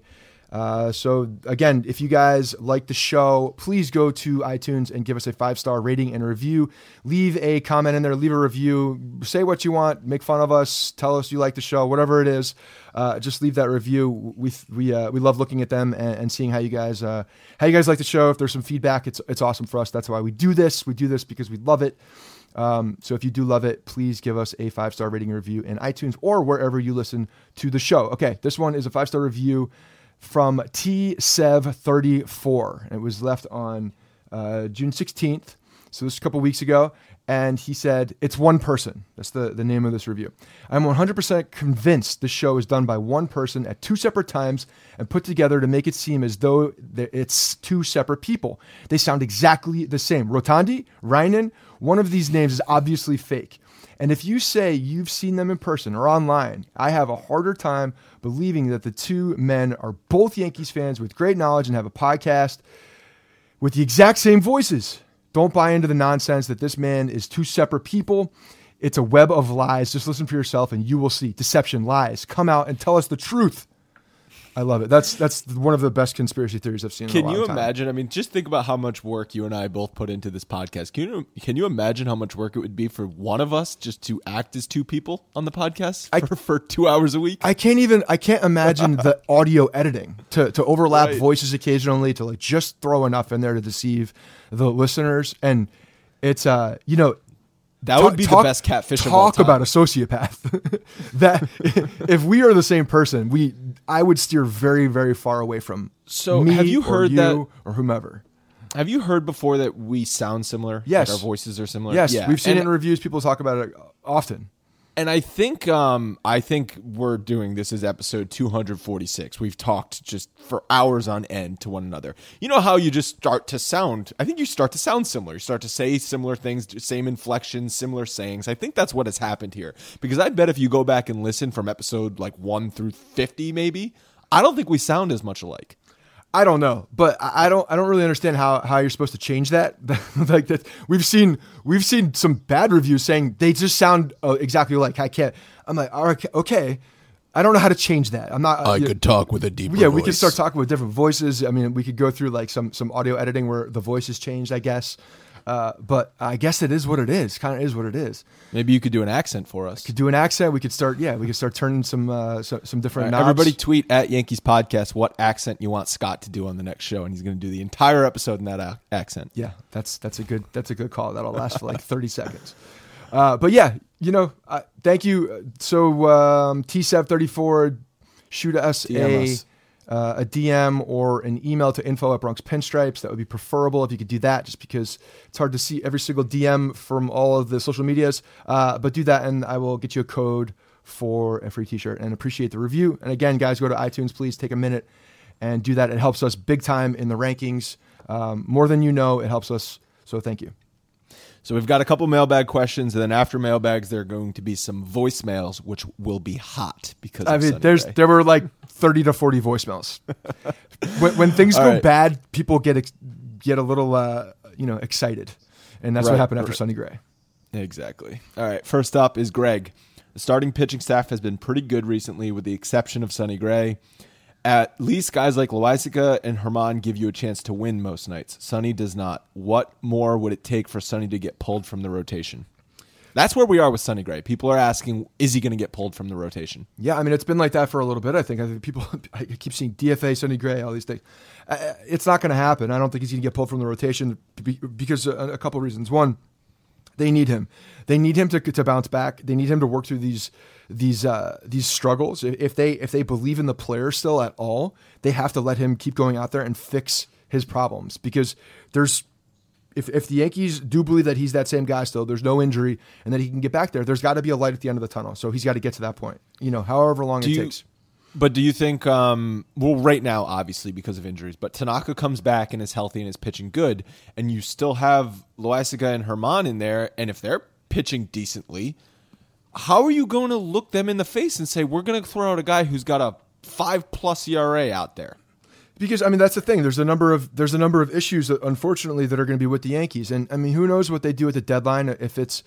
So again, if you guys like the show, please go to iTunes and give us a 5-star rating and a review. Leave a comment in there, leave a review, say what you want, make fun of us, tell us you like the show, whatever it is. Just leave that review. We love looking at them and seeing how you guys like the show. If there's some feedback, it's awesome for us. That's why we do this. We do this because we love it. So if you do love it, please give us a 5-star rating and review in iTunes or wherever you listen to the show. Okay, this one is a 5-star review from TSev34. It was left on June 16th, so this is a couple weeks ago, and he said, it's one person. That's the name of this review. I'm 100% convinced the show is done by one person at 2 separate times and put together to make it seem as though it's 2 separate people. They sound exactly the same. Rotondi, Reinen, one of these names is obviously fake. And if you say you've seen them in person or online, I have a harder time believing that the 2 men are both Yankees fans with great knowledge and have a podcast with the exact same voices. Don't buy into the nonsense that this man is 2 separate people. It's a web of lies. Just listen for yourself and you will see. Deception, lies. Come out and tell us the truth. I love it. That's one of the best conspiracy theories I've seen in a long time. Can you imagine? I mean, just think about how much work you and I both put into this podcast. Can you imagine how much work it would be for one of us just to act as 2 people on the podcast for 2 hours a week? I can't imagine the audio editing to overlap voices occasionally, to like just throw enough in there to deceive the listeners. And it's that would be the best catfish of all time. Talk about a sociopath. That if we are the same person, I would steer very, very far away from me have you heard or that, or whomever. Have you heard before that we sound similar? Yes. Like our voices are similar? Yes. Yeah. We've seen it in reviews. People talk about it often. And I think we're doing this as episode 246. We've talked just for hours on end to one another. You know how you just start to sound, I think you start to sound similar. You start to say similar things, same inflections, similar sayings. I think that's what has happened here. Because I bet if you go back and listen from episode like 1 through 50 maybe, I don't think we sound as much alike. I don't know, but I don't really understand how you're supposed to change that. Like that, we've seen some bad reviews saying they just sound exactly like. I'm like, okay. I don't know how to change that. I'm not. I could talk with a deeper voice. Yeah, we could start talking with different voices. I mean, we could go through like some audio editing where the voice is changed, I guess. But I guess it is what it is. Kind of is what it is. Maybe you could do an accent for us. Could do an accent. We could start turning some different knobs. Everybody tweet at Yankees Podcast what accent you want Scott to do on the next show, and he's going to do the entire episode in that accent. Yeah, that's a good call. That'll last for like 30 seconds. But yeah, thank you. So TSEV34, shoot us a DM or an email to info@BronxPinstripes. That would be preferable if you could do that, just because it's hard to see every single DM from all of the social medias. But do that, and I will get you a code for a free t-shirt, and appreciate the review. And again, guys, go to iTunes, please take a minute and do that. It helps us big time in the rankings. More than you know, it helps us. So thank you. So we've got a couple mailbag questions, and then after mailbags, there are going to be some voicemails, which will be hot because there were like 30 to 40 voicemails. when things go bad, people get a little excited, and that's what happened after Sonny Gray. Exactly. All right. First up is Greg. The starting pitching staff has been pretty good recently, with the exception of Sonny Gray. At least guys like Loaisiga and Germán give you a chance to win most nights. Sonny does not. What more would it take for Sonny to get pulled from the rotation? That's where we are with Sonny Gray. People are asking, is he going to get pulled from the rotation? Yeah, I mean, it's been like that for a little bit, I think I keep seeing DFA, Sonny Gray, all these things. It's not going to happen. I don't think he's going to get pulled from the rotation because a couple of reasons. One, they need him. They need him to bounce back. They need him to work through these struggles. If they believe in the player still at all, they have to let him keep going out there and fix his problems, because if the Yankees do believe that he's that same guy still, there's no injury, and that he can get back there, there's got to be a light at the end of the tunnel. So he's got to get to that point, however long it takes. But do you think, right now, obviously, because of injuries, but Tanaka comes back and is healthy and is pitching good, and you still have Loaisiga and Germán in there, and if they're pitching decently, how are you going to look them in the face and say, we're going to throw out a guy who's got a 5+ ERA out there? Because, I mean, that's the thing. There's a number of issues, unfortunately, that are going to be with the Yankees. And, I mean, who knows what they do at the deadline, if it's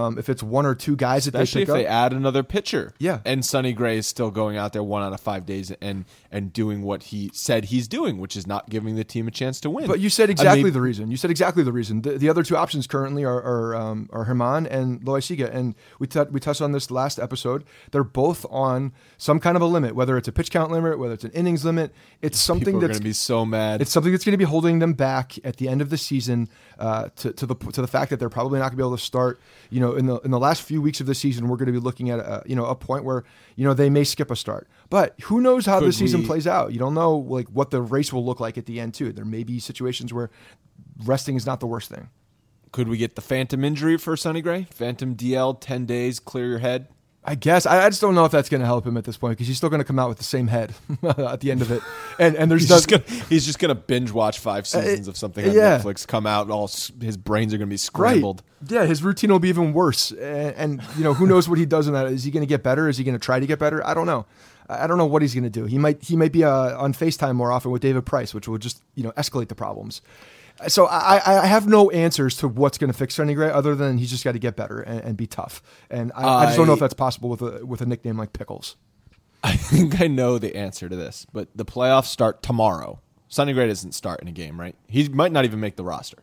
one or two guys that they pick up. Especially if they add another pitcher. Yeah. And Sonny Gray is still going out there 1 out of 5 days and doing what he said he's doing, which is not giving the team a chance to win. But you said exactly the reason. You said exactly the reason. The other two options currently are Germán and Loaisiga. And we touched on this last episode. They're both on some kind of a limit, whether it's a pitch count limit, whether it's an innings limit. It's something People are going to be so mad. It's something that's going to be holding them back at the end of the season to the fact that they're probably not going to be able to start. In the last few weeks of the season, we're going to be looking at a point where they may skip a start. But who knows how the season plays out? You don't know what the race will look like at the end too. There may be situations where resting is not the worst thing. Could we get the phantom injury for Sonny Gray? Phantom DL, 10 days, clear your head? I guess. I just don't know if that's going to help him at this point, because he's still going to come out with the same head at the end of it. And there's he's just going to binge watch 5 seasons of something on Netflix, come out, and all his brains are going to be scrambled. Right. Yeah, his routine will be even worse. And who knows what he does in that? Is he going to get better? Is he going to try to get better? I don't know. I don't know what he's going to do. He might be on FaceTime more often with David Price, which will just escalate the problems. So I have no answers to what's going to fix Sonny Gray, other than he's just got to get better and be tough. And I just don't know if that's possible with a nickname like Pickles. I think I know the answer to this, but the playoffs start tomorrow. Sonny Gray doesn't start in a game, right? He might not even make the roster.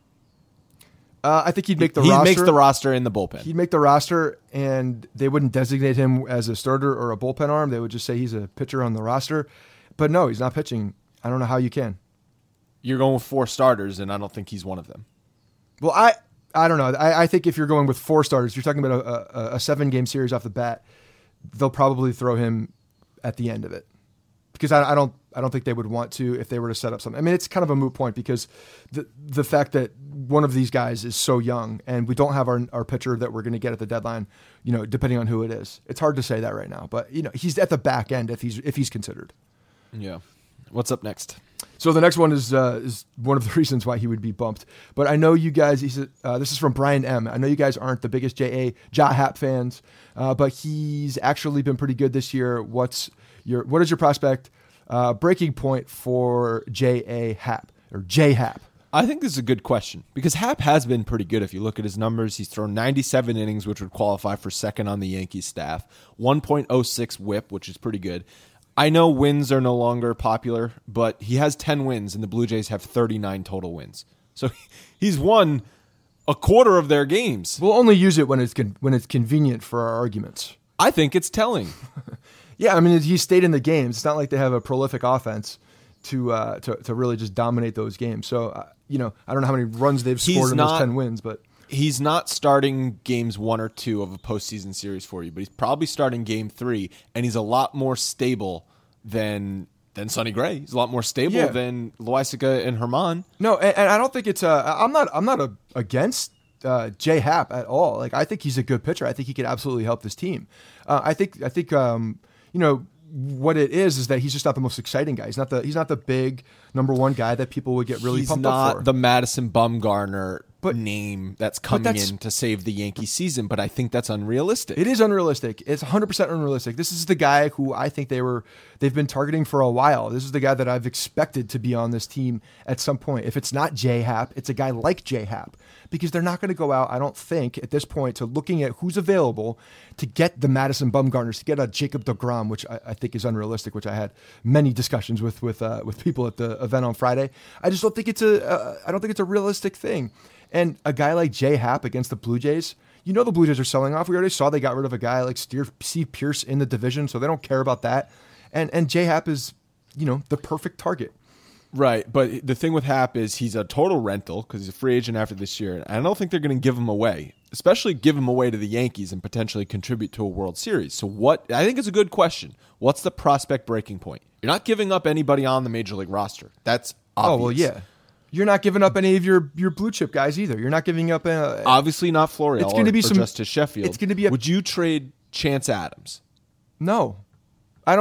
I think he'd make the roster. He makes the roster in the bullpen. He'd make the roster, and they wouldn't designate him as a starter or a bullpen arm. They would just say he's a pitcher on the roster. But no, he's not pitching. I don't know how you can. You're going with 4 starters, and I don't think he's one of them. Well, I don't know. I think if you're going with 4 starters, you're talking about a 7-game series off the bat, they'll probably throw him at the end of it. because I don't think they would want to if they were to set up something. I mean, it's kind of a moot point because the fact that one of these guys is so young and we don't have our pitcher that we're going to get at the deadline, depending on who it is. It's hard to say that right now, but he's at the back end if he's considered. Yeah. What's up next? So the next one is one of the reasons why he would be bumped. But I know you guys. This is from Brian M. I know you guys aren't the biggest Ja Happ fans, but he's actually been pretty good this year. What is your prospect breaking point for J Happ? I think this is a good question because Happ has been pretty good. If you look at his numbers, he's thrown 97 innings, which would qualify for second on the Yankees staff. 1.06 WHIP, which is pretty good. I know wins are no longer popular, but he has 10 wins, and the Blue Jays have 39 total wins. So he's won a quarter of their games. We'll only use it when it's convenient for our arguments. I think it's telling. Yeah, I mean, he stayed in the games. It's not like they have a prolific offense to really just dominate those games. So, I don't know how many runs they've scored in those 10 wins, but he's not starting games 1 or 2 of a postseason series for you, but he's probably starting game 3, and he's a lot more stable than Sonny Gray. He's a lot more stable than Loaisiga and Herman. No, and I don't think it's I'm not against J Happ at all. Like, I think he's a good pitcher. I think he could absolutely help this team. I think what it is that he's just not the most exciting guy. He's not the big number one guy that people would get really pumped up for. He's not the Madison Bumgarner name that's coming in to save the Yankee season, but I think that's unrealistic. It is unrealistic. It's 100% unrealistic. This is the guy who I think they've been targeting for a while. This is the guy that I've expected to be on this team at some point. If it's not J Happ, it's a guy like J Happ, because they're not going to go out, I don't think, at this point, to looking at who's available to get the Madison Bumgarners, to get a Jacob deGrom, which I think is unrealistic, which I had many discussions with people at the event on Friday. I just don't think it's a realistic thing. And a guy like J Happ against the Blue Jays, the Blue Jays are selling off. We already saw they got rid of a guy like Steve Pearce in the division, so they don't care about that. And J Happ is, the perfect target. Right, but the thing with Happ is he's a total rental because he's a free agent after this year. And I don't think they're going to give him away, especially give him away to the Yankees and potentially contribute to a World Series. So I think it's a good question. What's the prospect breaking point? You're not giving up anybody on the Major League roster. That's obvious. Oh, well, yeah. You're not giving up any of your blue chip guys either. You're not giving up obviously not Florial or Justice Sheffield. It's going to be would you trade Chance Adams? No. I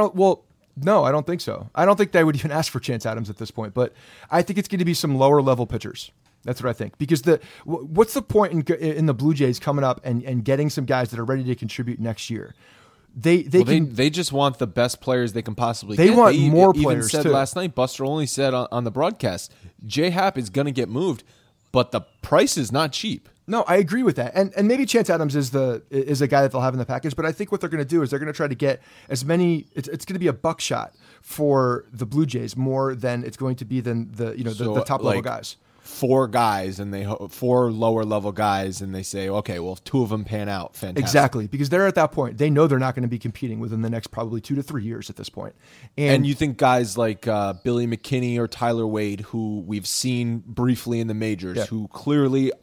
don't think so. I don't think they would even ask for Chance Adams at this point, but I think it's going to be some lower level pitchers. That's what I think. Because what's the point in the Blue Jays coming up and getting some guys that are ready to contribute next year? They just want the best players they can possibly get. They want more players, even said too. Last night, Buster Olney said on the broadcast, J Happ is going to get moved, but the price is not cheap. No, I agree with that. And maybe Chance Adams is a guy that they'll have in the package, but I think what they're going to do is they're going to try to get as many it's going to be a buckshot for the Blue Jays more than it's going to be than the top level guys. 4 guys and 4 lower level guys, and they say, okay, well, if 2 of them pan out, fantastic. Exactly, because they're at that point. They know they're not going to be competing within the next probably 2 to 3 years at this point. And you think guys like Billy McKinney or Tyler Wade, who we've seen briefly in the majors, who clearly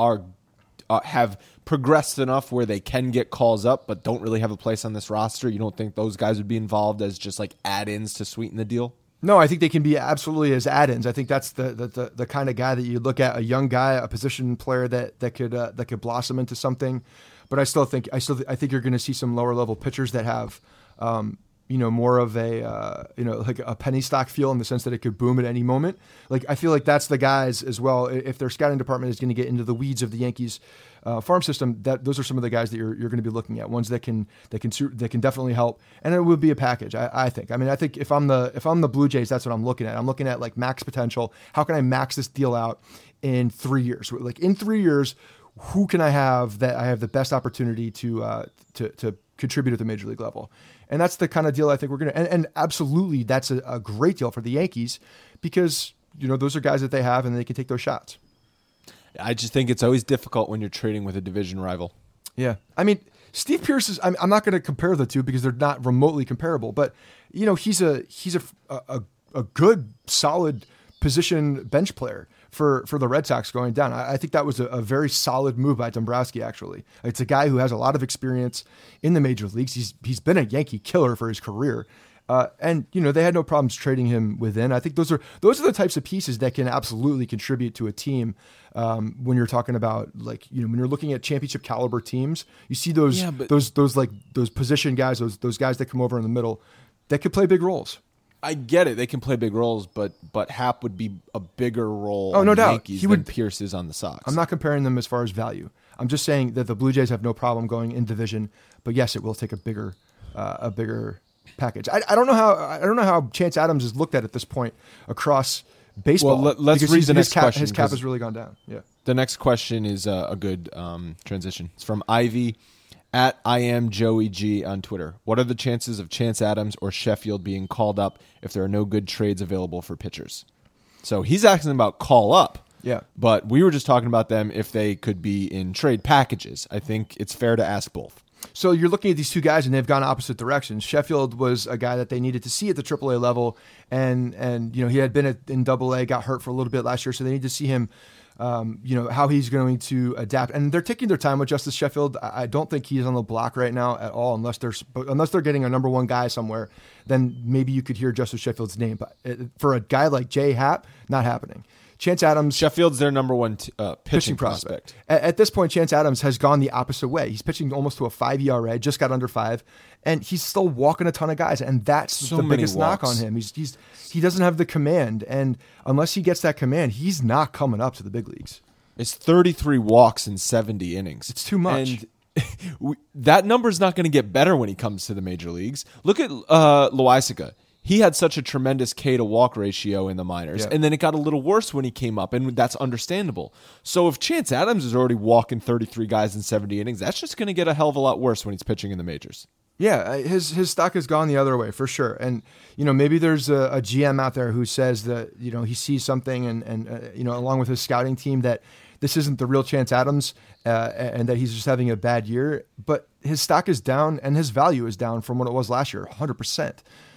have progressed enough where they can get calls up, but don't really have a place on this roster. You don't think those guys would be involved as just like add-ins to sweeten the deal? No, I think they can be absolutely as add-ins. I think that's the kind of guy that you look at, a young guy, a position player that could blossom into something. But I think you're going to see some lower level pitchers that have more of a like a penny stock feel in the sense that it could boom at any moment. Like, I feel like that's the guys as well. If their scouting department is going to get into the weeds of the Yankees farm system, those are some of the guys that you're going to be looking at. Ones that can definitely help, and it would be a package. I think. I mean, I think if I'm the Blue Jays, that's what I'm looking at. I'm looking at like max potential. How can I max this deal out in 3 years? Like in 3 years, who can I have that I have the best opportunity to contribute at the major league level? And that's the kind of deal I think we're going to, and absolutely that's a great deal for the Yankees because, those are guys that they have and they can take those shots. I just think it's always difficult when you're trading with a division rival. Yeah. I mean, Steve Pearce is, I'm not going to compare the two because they're not remotely comparable, but he's a good, solid position bench player for the Red Sox going down. I think that was a very solid move by Dombrowski, actually. It's a guy who has a lot of experience in the major leagues. He's been a Yankee killer for his career. And they had no problems trading him within. I think those are the types of pieces that can absolutely contribute to a team. When you're talking about when you're looking at championship caliber teams, you see those position guys, those guys that come over in the middle that could play big roles. I get it; they can play big roles, but Happ would be a bigger role. Oh, no doubt. Yankees than Pierce is on the Sox. I'm not comparing them as far as value. I'm just saying that the Blue Jays have no problem going in division, but yes, it will take a bigger package. I don't know how Chance Adams is looked at this point across baseball. Well, let's read the next question. His cap has really gone down. Yeah. The next question is a good transition. It's from Ivy at IamJoeyG on Twitter. What are the chances of Chance Adams or Sheffield being called up if there are no good trades available for pitchers? So he's asking about call up. Yeah. But we were just talking about them if they could be in trade packages. I think it's fair to ask both. So you're looking at these two guys, and they've gone opposite directions. Sheffield was a guy that they needed to see at the AAA level, and he had been in AA, got hurt for a little bit last year, so they need to see him, how he's going to adapt. And they're taking their time with Justice Sheffield. I don't think he's on the block right now at all, unless they're getting a number one guy somewhere. Then maybe you could hear Justice Sheffield's name. But for a guy like Jay Happ, not happening. Chance Adams, Sheffield's their number one pitching prospect. At this point, Chance Adams has gone the opposite way. He's pitching almost to a 5 ERA, just got under 5, and he's still walking a ton of guys, and that's the biggest knock on him. He doesn't have the command, and unless he gets that command, he's not coming up to the big leagues. It's 33 walks in 70 innings. It's too much. And that number's not going to get better when he comes to the major leagues. Look at Loaisiga. He had such a tremendous K to walk ratio in the minors, and then it got a little worse when he came up, and that's understandable. So if Chance Adams is already walking 33 guys in 70 innings, that's just going to get a hell of a lot worse when he's pitching in the majors. Yeah, his stock has gone the other way for sure. And, maybe there's a GM out there who says that, he sees something and along with his scouting team that this isn't the real Chance Adams and that he's just having a bad year. But his stock is down and his value is down from what it was last year, 100%.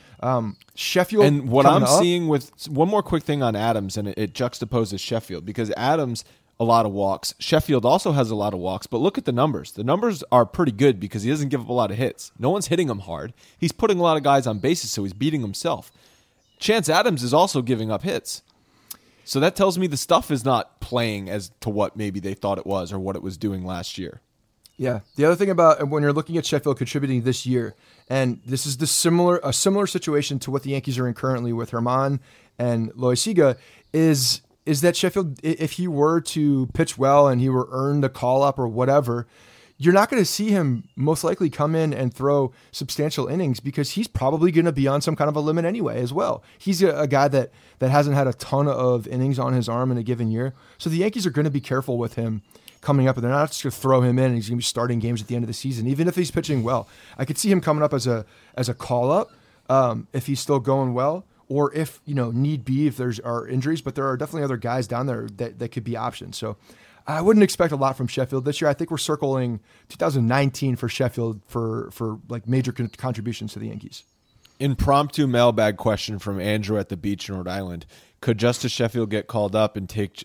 Sheffield, and what I'm seeing with one more quick thing on Adams, and it juxtaposes Sheffield because Adams a lot of walks. Sheffield also has a lot of walks, but look at the numbers. The numbers are pretty good because he doesn't give up a lot of hits. No one's hitting him hard. He's putting a lot of guys on bases, so he's beating himself. Chance Adams is also giving up hits. So that tells me the stuff is not playing as to what maybe they thought it was or what it was doing last year. Yeah. The other thing about when you're looking at Sheffield contributing this year, and this is a similar situation to what the Yankees are in currently with Herman and Loaisiga, is that Sheffield, if he were to pitch well and he were earned a call up or whatever, you're not going to see him most likely come in and throw substantial innings because he's probably going to be on some kind of a limit anyway as well. He's a guy that hasn't had a ton of innings on his arm in a given year. So the Yankees are going to be careful with him coming up, and they're not just going to throw him in and he's going to be starting games at the end of the season, even if he's pitching well. I could see him coming up as a call-up if he's still going well, or if, need be, if there's are injuries, but there are definitely other guys down there that could be options. So I wouldn't expect a lot from Sheffield this year. I think we're circling 2019 for Sheffield for like major contributions to the Yankees. Impromptu mailbag question from Andrew at the beach in Rhode Island. Could Justice Sheffield get called up and take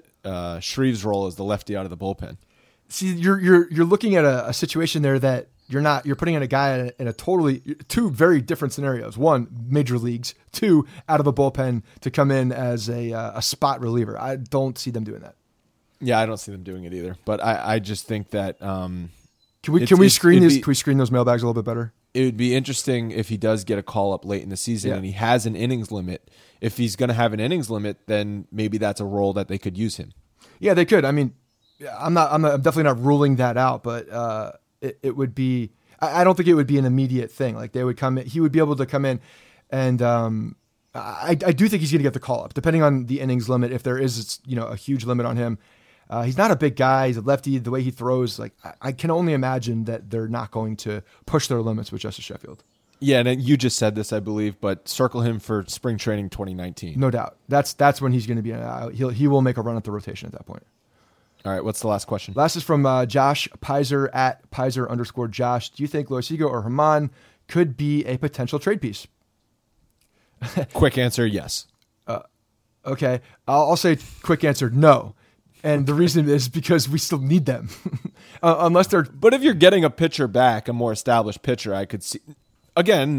Shreve's role as the lefty out of the bullpen? See, you're looking at a situation there that you're putting in a guy in a totally two very different scenarios. One, major leagues. Two, out of the bullpen to come in as a spot reliever. I don't see them doing that. Yeah, I don't see them doing it either. But I just think that can we screen those mailbags a little bit better? It would be interesting if he does get a call up late in the season and he has an innings limit. If he's going to have an innings limit, then maybe that's a role that they could use him. Yeah, they could. I mean, I'm definitely not ruling that out, but it would be. I don't think it would be an immediate thing. Like they would come in, he would be able to come in, and I do think he's going to get the call up, depending on the innings limit. If there is a huge limit on him. He's not a big guy. He's a lefty. The way he throws, like I can only imagine that they're not going to push their limits with Justice Sheffield. Yeah, and you just said this, I believe, but circle him for spring training 2019. No doubt. That's when he's going to be. He will make a run at the rotation at that point. All right, what's the last question? Last is from Josh Pizer at Pizer_Josh. Do you think Loaisiga or Herman could be a potential trade piece? Quick answer, yes. Okay, I'll say quick answer, no. And the reason is because we still need them. Unless they're... But if you're getting a pitcher back, a more established pitcher, I could see... again,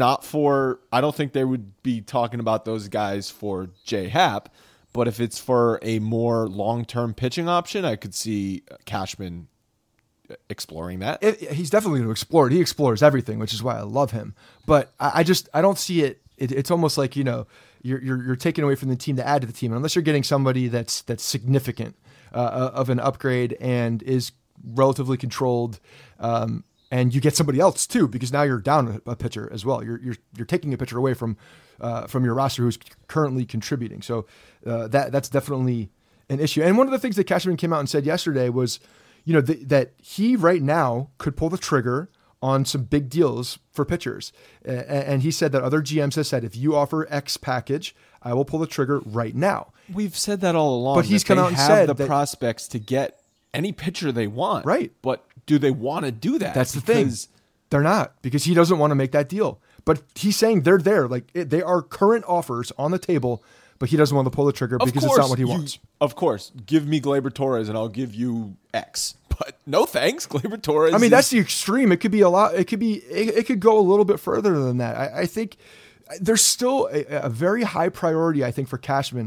I don't think they would be talking about those guys for J Happ, but if it's for a more long-term pitching option, I could see Cashman exploring that. He's definitely going to explore it. He explores everything, which is why I love him. But I don't see it. It's almost like, you're taking away from the team to add to the team, unless you're getting somebody that's significant of an upgrade and is relatively controlled. And you get somebody else too, because now you're down a pitcher as well. You're taking a pitcher away from your roster who's currently contributing. So that's definitely an issue. And one of the things that Cashman came out and said yesterday was, that he right now could pull the trigger on some big deals for pitchers. And he said that other GMs have said, if you offer X package, I will pull the trigger right now. We've said that all along. But he's come out and said the prospects to get any pitcher they want. Right. But do they want to do that? That's the thing. They're not, because he doesn't want to make that deal. But he's saying they're there. They are current offers on the table, but he doesn't want to pull the trigger because it's not what he wants. Of course. Give me Gleyber Torres and I'll give you X. But no thanks, Gleyber Torres. I mean, that's the extreme. It could be a lot. It could go a little bit further than that. I think there's still a very high priority, I think, for Cashman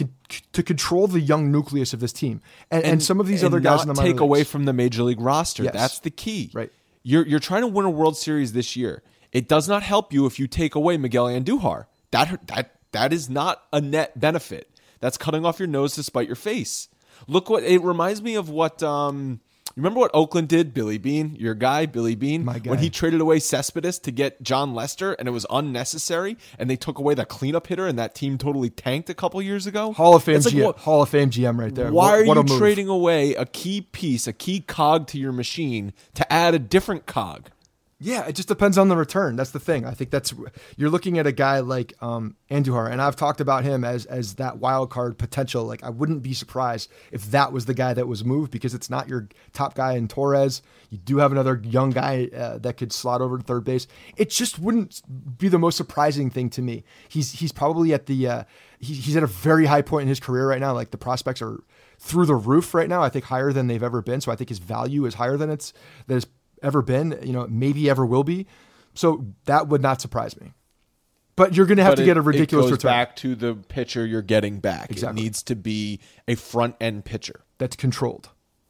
to control the young nucleus of this team and some of these other guys in the minor take leagues. Away from the major league roster. Yes. That's the key. Right. You're trying to win a World Series this year. It does not help you if you take away Miguel Andujar. That is not a net benefit. That's cutting off your nose to spite your face. Look what it reminds me of. What remember what Oakland did? Billy Beane, your guy, Billy Beane, my guy, when he traded away Cespedes to get John Lester, and it was unnecessary, and they took away the cleanup hitter, and that team totally tanked a couple years ago. Hall of Fame GM right there. Why are you trading away a key piece, a key cog to your machine to add a different cog? Yeah, it just depends on the return. That's the thing. I think you're looking at a guy like Andujar, and I've talked about him as that wild card potential. Like, I wouldn't be surprised if that was the guy that was moved, because it's not your top guy in Torres. You do have another young guy that could slot over to third base. It just wouldn't be the most surprising thing to me. He's probably at the he's at a very high point in his career right now. Like, the prospects are through the roof right now. I think higher than they've ever been. So I think his value is higher than it's ever been, maybe ever will be. So that would not surprise me. But you're going to have to get a ridiculous return. It goes back to the pitcher you're getting back. Exactly. It needs to be a front-end pitcher. That's controlled.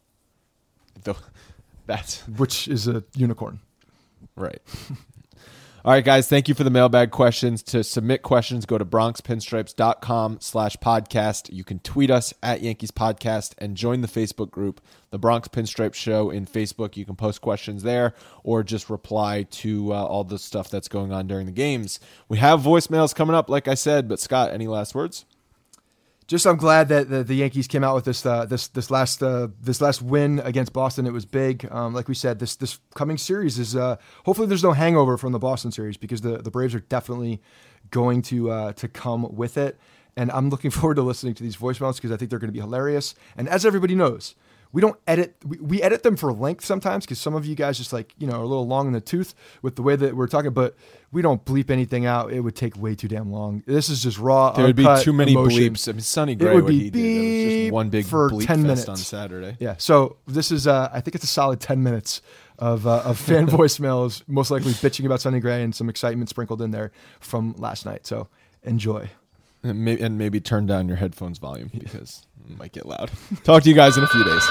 Which is a unicorn. Right. All right, guys, thank you for the mailbag questions. To submit questions, go to BronxPinstripes.com/podcast. You can tweet us at Yankees Podcast and join the Facebook group, The Bronx Pinstripes Show in Facebook. You can post questions there or just reply to all the stuff that's going on during the games. We have voicemails coming up, like I said, but Scott, any last words? Just, I'm glad that the Yankees came out with this last win against Boston. It was big. Like we said, this coming series is hopefully there's no hangover from the Boston series, because the Braves are definitely going to come with it. And I'm looking forward to listening to these voicemails, because I think they're going to be hilarious. And as everybody knows, we don't edit. We edit them for length sometimes, because some of you guys just are a little long in the tooth with the way that we're talking, but we don't bleep anything out. It would take way too damn long. This is just raw. There would be too many emotion. bleeps. I mean, Sonny Gray, what he did, it was just one big for bleep 10 fest minutes on Saturday. Yeah. So this is, I think it's a solid 10 minutes of fan voicemails, most likely bitching about Sonny Gray and some excitement sprinkled in there from last night. So enjoy. And maybe turn down your headphones volume, because it might get loud. Talk to you guys in a few days.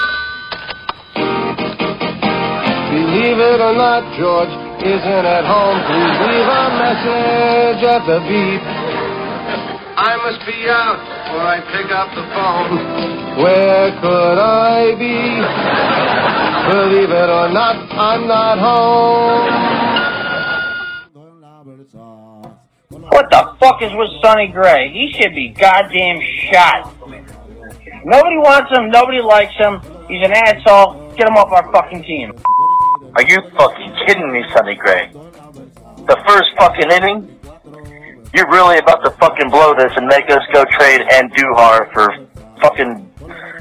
Believe it or not, George isn't at home. Please leave a message at the beep. I must be out before I pick up the phone. Where could I be? Believe it or not, I'm not home. What the fuck is with Sonny Gray? He should be goddamn shot. Nobody wants him. Nobody likes him. He's an asshole. Get him off our fucking team. Are you fucking kidding me, Sonny Gray? The first fucking inning? You're really about to fucking blow this and make us go trade Andujar for fucking...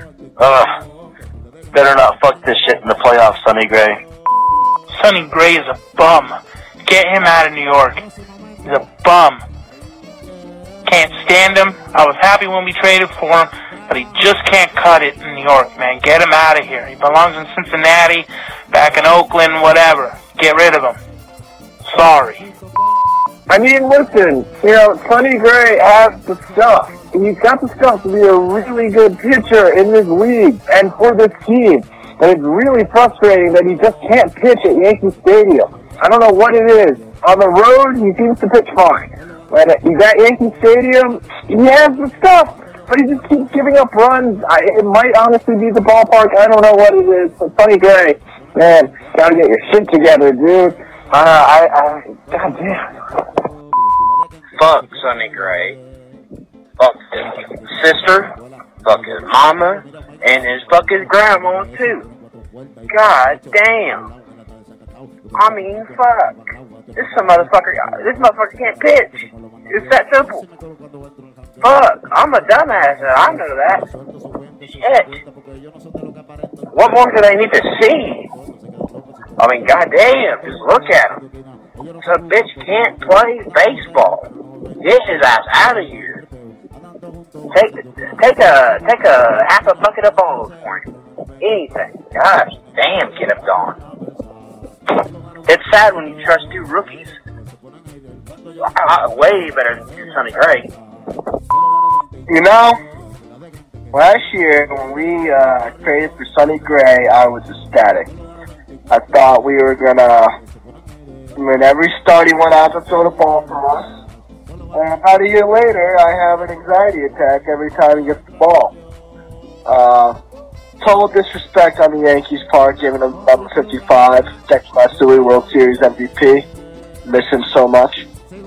better not fuck this shit in the playoffs, Sonny Gray. Sonny Gray is a bum. Get him out of New York. He's a bum. Can't stand him. I was happy when we traded for him, but he just can't cut it in New York, man. Get him out of here. He belongs in Cincinnati, back in Oakland, whatever. Get rid of him. Sorry. I mean, listen, Sonny Gray has the stuff. He's got the stuff to be a really good pitcher in this league and for this team. And it's really frustrating that he just can't pitch at Yankee Stadium. I don't know what it is. On the road, he seems to pitch fine. But he's at Yankee Stadium, he has the stuff, but he just keeps giving up runs. It might honestly be the ballpark. I don't know what it is. But Sonny Gray, man, gotta get your shit together, dude. Goddamn. Fuck Sonny Gray. Fuck his sister. Fuck his mama. And fuck his grandma, too. God damn. I mean, fuck. This motherfucker can't pitch. It's that simple. Fuck, I'm a dumbass, and I know that. Shit. What more do they need to see? I mean, goddamn, just look at him. Some bitch can't play baseball. Get his ass out of here. Take a half a bucket of balls for him. Anything. Gosh, damn, get him gone. It's sad when you trust two rookies. Way better than Sonny Gray. Last year when we traded for Sonny Gray, I was ecstatic. I thought we were gonna. Every start he went out to throw the ball for us. And about a year later, I have an anxiety attack every time he gets the ball. Total disrespect on the Yankees' part, giving him number 55, next last World Series MVP. Miss him so much.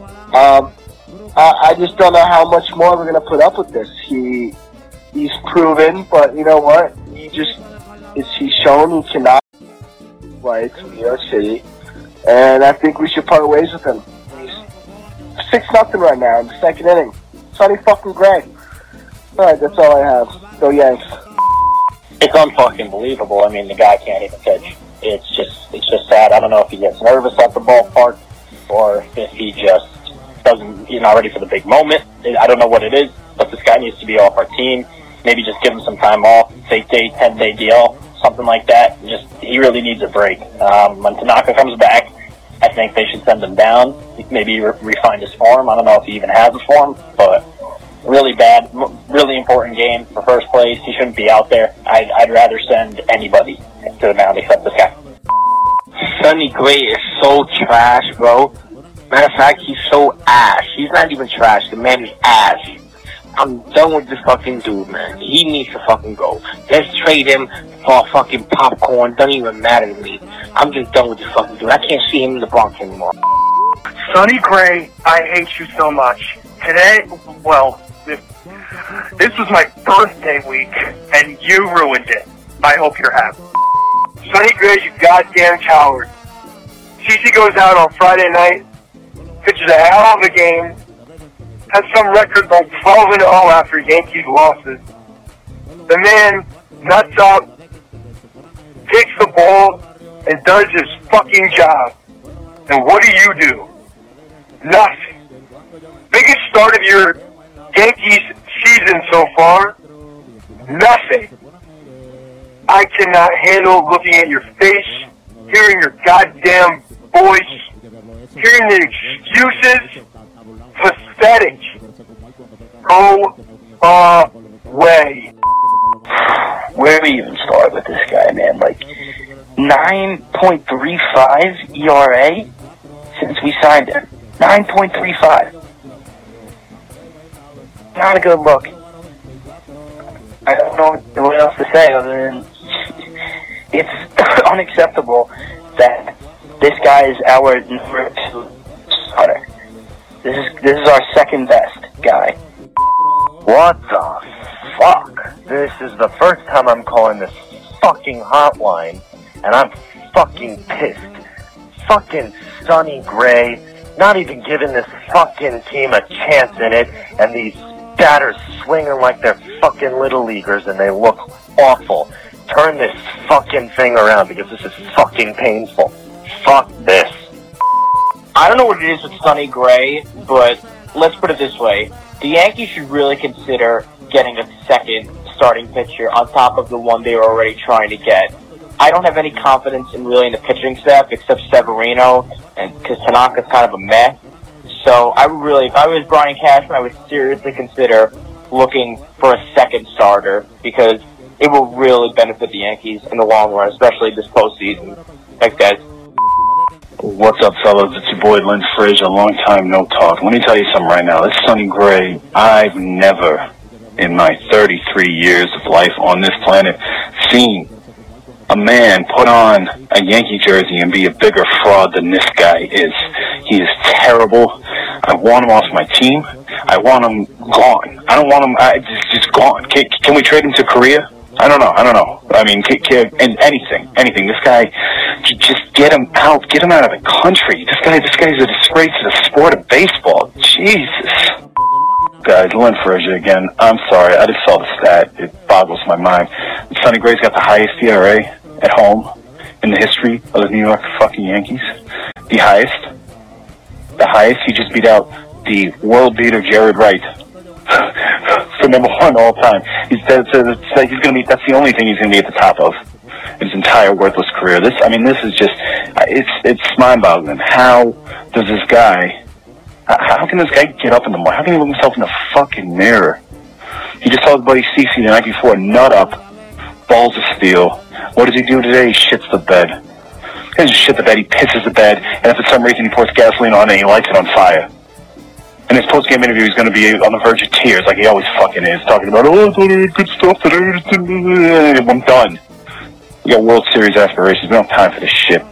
I just don't know how much more we're going to put up with this. He's proven, but you know what? He's shown he cannot play to New York City, and I think we should part ways with him. He's 6-0 right now in the second inning. Sonny fucking Gray. All right, that's all I have. Go Yanks. It's unfucking believable. I mean, the guy can't even pitch. It's just sad. I don't know if he gets nervous at the ballpark or if he just he's not ready for the big moment. I don't know what it is, but this guy needs to be off our team. Maybe just give him some time off, 10-day deal, something like that. He really needs a break. When Tanaka comes back, I think they should send him down. Maybe refine his form. I don't know if he even has a form, but really bad, really important game for first place. He shouldn't be out there. I'd rather send anybody to the mound except this guy. Sonny Gray is so trash, bro. Matter of fact, he's so ass. He's not even trash. The man is ass. I'm done with this fucking dude, man. He needs to fucking go. Let's trade him for fucking popcorn. Doesn't even matter to me. I'm just done with this fucking dude. I can't see him in the Bronx anymore. Sonny Gray, I hate you so much. Today, this was my birthday week, and you ruined it. I hope you're happy. Sonny Gray, you goddamn coward. CC goes out on Friday night, pitches a hell of a game, has some record like 12-0 after Yankees losses. The man nuts up, takes the ball, and does his fucking job. And what do? Nothing. Biggest start of your Yankees season so far? Nothing. I cannot handle looking at your face, hearing your goddamn voice, hearing the excuses. Pathetic. Go away. Where do we even start with this guy, man? 9.35 ERA since we signed him. 9.35. Not a good look. I don't know what else to say other than it's unacceptable that this guy is our number 2 starter. This is our second best guy. What the fuck? This is the first time I'm calling this fucking hotline, and I'm fucking pissed. Fucking Sonny Gray, not even giving this fucking team a chance in it, and these batters swinging like they're fucking little leaguers, and they look awful. Turn this fucking thing around, because this is fucking painful. Fuck this. I don't know what it is with Sonny Gray, but let's put it this way. The Yankees should really consider getting a second starting pitcher on top of the one they were already trying to get. I don't have any confidence in the pitching staff except Severino, and because Tanaka's kind of a mess. So I would really, if I was Brian Cashman, I would seriously consider looking for a second starter because it will really benefit the Yankees in the long run, especially this postseason. Thanks, guys. What's up, fellas? It's your boy, Lynn Frazier. Long time no talk. Let me tell you something right now. This Sonny Gray, I've never, in my 33 years of life on this planet, seen a man put on a Yankee jersey and be a bigger fraud than this guy is. He is terrible. I want him off my team. I want him gone. I don't want him just gone. Can we trade him to Korea? I don't know. I mean, and anything. This guy, just get him out. Get him out of the country. This guy's a disgrace to the sport of baseball. Jesus. Guys, Lynn Frazier again. I'm sorry. I just saw the stat. It boggles my mind. Sonny Gray's got the highest ERA at home in the history of the New York fucking Yankees. The highest. He just beat out the world beater Jared Wright for number one all time. That's the only thing he's going to be at the top of in his entire worthless career. This is just, it's mind-boggling. How does this guy, how can this guy get up in the morning? How can he look himself in the fucking mirror? He just saw his buddy CeCe the night before, nut up, balls of steel. What does he do today? He shits the bed. He doesn't shit the bed, he pisses the bed, and if for some reason he pours gasoline on it, he lights it on fire. In his post-game interview, he's going to be on the verge of tears, like he always fucking is, talking about, good stuff today. I'm done. We got World Series aspirations. We don't have time for this shit.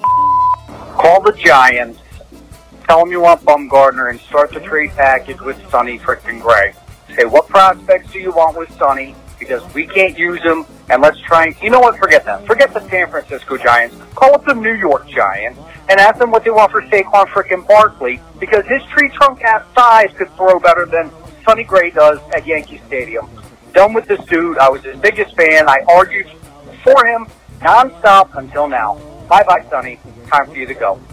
Call the Giants, tell them you want Bumgarner, and start the trade package with Sonny frickin' Gray. Say, what prospects do you want with Sonny? Because we can't use him, and let's try and... You know what? Forget that. Forget the San Francisco Giants. Call up the New York Giants and ask them what they want for Saquon frickin' Barkley, because his tree trunk ass size could throw better than Sonny Gray does at Yankee Stadium. Done with this dude. I was his biggest fan. I argued for him nonstop until now. Bye-bye, Sonny. Time for you to go.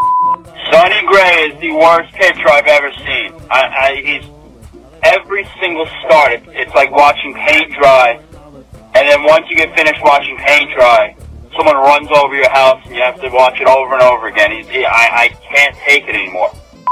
Sonny Gray is the worst pitcher I've ever seen. He's every single start. It's like watching paint dry, and then once you get finished watching paint dry, someone runs over your house and you have to watch it over and over again. I can't take it anymore.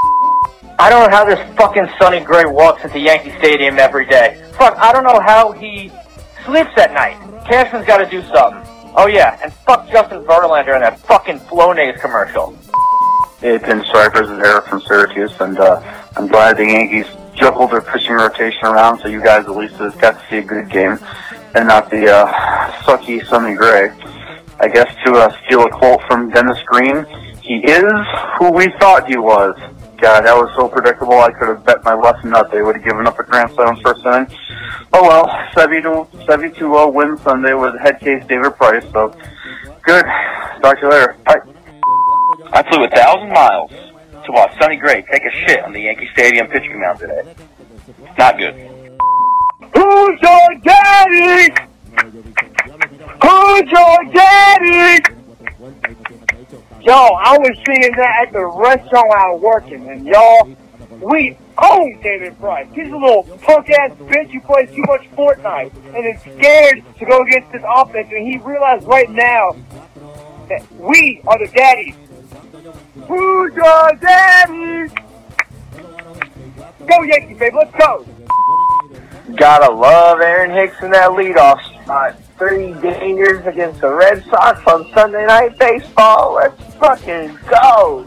I don't know how this fucking Sonny Gray walks into Yankee Stadium every day. Fuck, I don't know how he sleeps at night. Cashman's got to do something. Oh yeah, and fuck Justin Verlander in that fucking Flonase commercial. Hey, Pinstripers, it's Eric from Syracuse, and I'm glad the Yankees juggled their pitching rotation around, so you guys at least got to see a good game, and not the sucky Sonny Gray. I guess to steal a quote from Dennis Green, he is who we thought he was. God, that was so predictable. I could have bet my left nut they would have given up a grand slam first inning. Oh well, 7-2 win Sunday with head case David Price. So good. Talk to you later. Bye. I flew 1,000 miles to watch Sonny Gray take a shit on the Yankee Stadium pitching mound today. Not good. Who's your daddy? Who's your daddy? Yo, I was seeing that at the restaurant I was working, and y'all, we own David Price. He's a little punk-ass bitch who plays too much Fortnite and is scared to go against this offense, and he realized right now that we are the daddies. Who's your daddy? Go Yankees, baby, let's go. Gotta love Aaron Hicks in that leadoff spot. 3 dingers against the Red Sox on Sunday Night Baseball. Let's fucking go.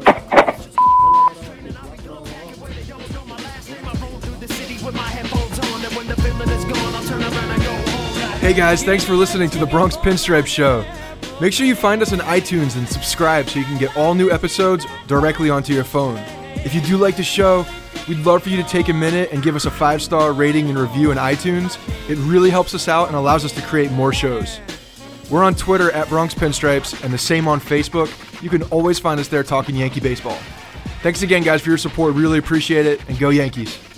Hey guys, thanks for listening to the Bronx Pinstripe Show. Make sure you find us on iTunes and subscribe so you can get all new episodes directly onto your phone. If you do like the show, we'd love for you to take a minute and give us a 5-star rating and review in iTunes. It really helps us out and allows us to create more shows. We're on Twitter at Bronx Pinstripes and the same on Facebook. You can always find us there talking Yankee baseball. Thanks again, guys, for your support. Really appreciate it, and go Yankees.